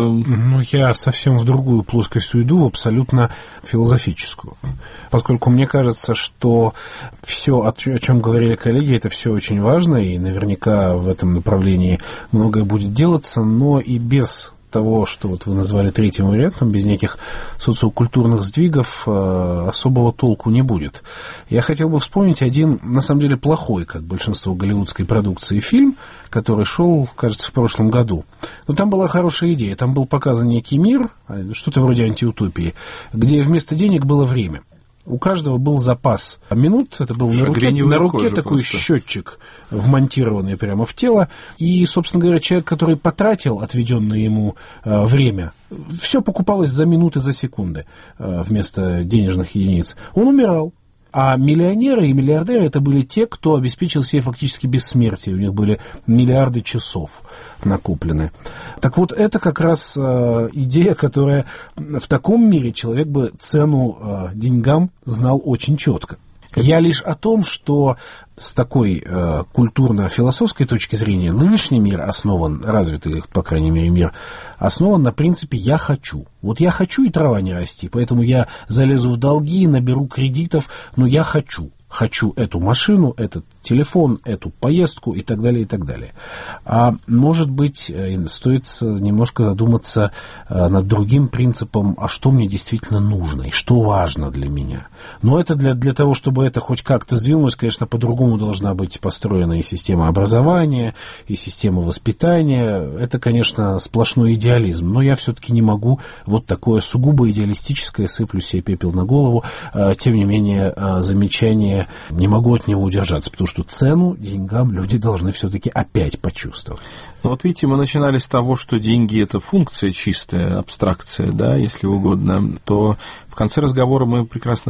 Ну, я совсем в другую плоскость уйду, в абсолютно философическую. Поскольку мне кажется, что все, о чем говорили коллеги, это все очень важно, и наверняка в этом направлении многое будет делаться, но и без того, что вот вы назвали третьим вариантом, без неких социокультурных сдвигов особого толку не будет. Я хотел бы вспомнить один, на самом деле, плохой, как большинство голливудской продукции, фильм, который шел, кажется, в прошлом году. Но там была хорошая идея. Там был показан некий мир, что-то вроде антиутопии, где вместо денег было время. У каждого был запас минут, это был на руке, на руке такой просто. Счетчик, вмонтированный прямо в тело, и, собственно говоря, человек, который потратил отведенное ему э, время, все покупалось за минуты, за секунды э, вместо денежных единиц, он умирал. А миллионеры и миллиардеры — это были те, кто обеспечил себе фактически бессмертие. У них были миллиарды часов накоплены. Так вот, это как раз э, идея, которая в таком мире человек бы цену э, деньгам знал очень четко. Я лишь о том, что с такой э, культурно-философской точки зрения нынешний мир основан, развитый, по крайней мере, мир, основан на принципе «я хочу». Вот я хочу, и трава не расти, поэтому я залезу в долги, наберу кредитов, но я хочу. Хочу эту машину, этот телефон, эту поездку и так далее, и так далее. А может быть, стоит немножко задуматься над другим принципом, а что мне действительно нужно и что важно для меня. Но это для, для того, чтобы это хоть как-то сдвинулось, конечно, по-другому должна быть построена и система образования, и система воспитания. Это, конечно, сплошной идеализм, но я все-таки не могу вот такое сугубо идеалистическое, сыплю себе пепел на голову, тем не менее, замечание не могу от него удержаться, потому что цену деньгам люди должны все-таки опять почувствовать. Ну, вот видите, мы начинали с того, что деньги – это функция чистая, абстракция, да, если угодно, то в конце разговора мы прекрасно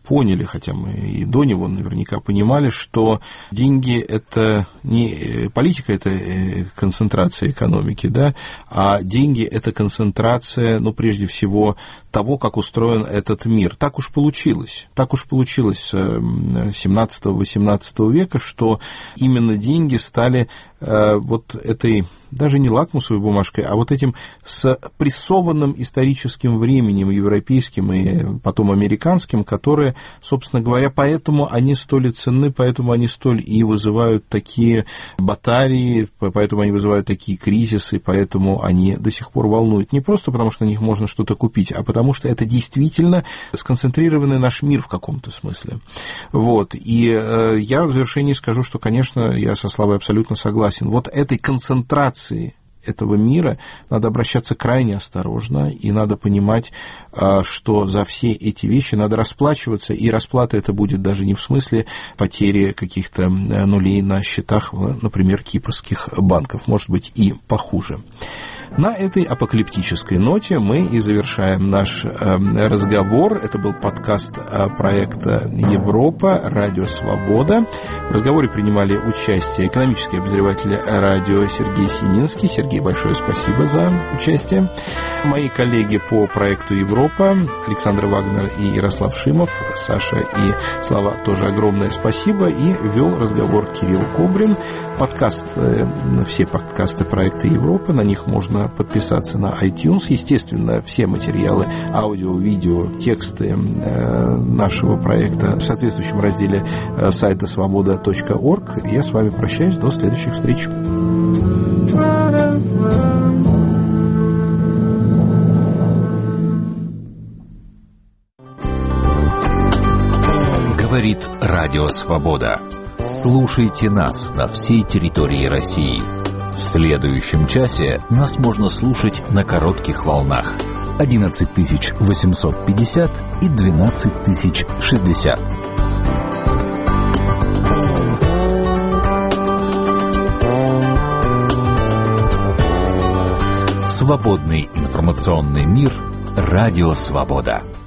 поняли, хотя мы и до него наверняка понимали, что деньги – это не политика, это концентрация экономики, да, а деньги – это концентрация, ну, прежде всего, того, как устроен этот мир. Так уж получилось, так уж получилось с семнадцатого-восемнадцатого века, что именно деньги стали э, вот этой, даже не лакмусовой бумажкой, а вот этим спрессованным историческим временем европейским и потом американским, которые, собственно говоря, поэтому они столь ценны, поэтому они столь и вызывают такие баталии, поэтому они вызывают такие кризисы, поэтому они до сих пор волнуют. Не просто потому, что на них можно что-то купить, а потому что это действительно сконцентрированный наш мир в каком-то смысле. Вот. И э, я в завершении скажу, что, конечно, я со Славой абсолютно согласен. Вот этой концентрации этого мира надо обращаться крайне осторожно, и надо понимать, что за все эти вещи надо расплачиваться, и расплата это будет даже не в смысле потери каких-то нулей на счетах, например, кипрских банков, может быть, и похуже. На этой апокалиптической ноте мы и завершаем наш разговор. Это был подкаст проекта «Европа», «Радио Свобода». В разговоре принимали участие экономический обозреватель радио Сергей Сининский. Сергей, большое спасибо за участие. Мои коллеги по проекту «Европа» Александр Вагнер и Ярослав Шимов, Саша и Слава, тоже огромное спасибо. И вел разговор Кирилл Кобрин. Подкаст, все подкасты проекта «Европа», на них можно подписаться на iTunes. Естественно, все материалы, аудио, видео, тексты нашего проекта в соответствующем разделе сайта свобода точка орг. Я с вами прощаюсь. До следующих встреч. Говорит Радио Свобода. Слушайте нас на всей территории России. В следующем часе нас можно слушать на коротких волнах одиннадцать тысяч восемьсот пятьдесят и двенадцать тысяч шестьдесят. Свободный информационный мир. Радио Свобода.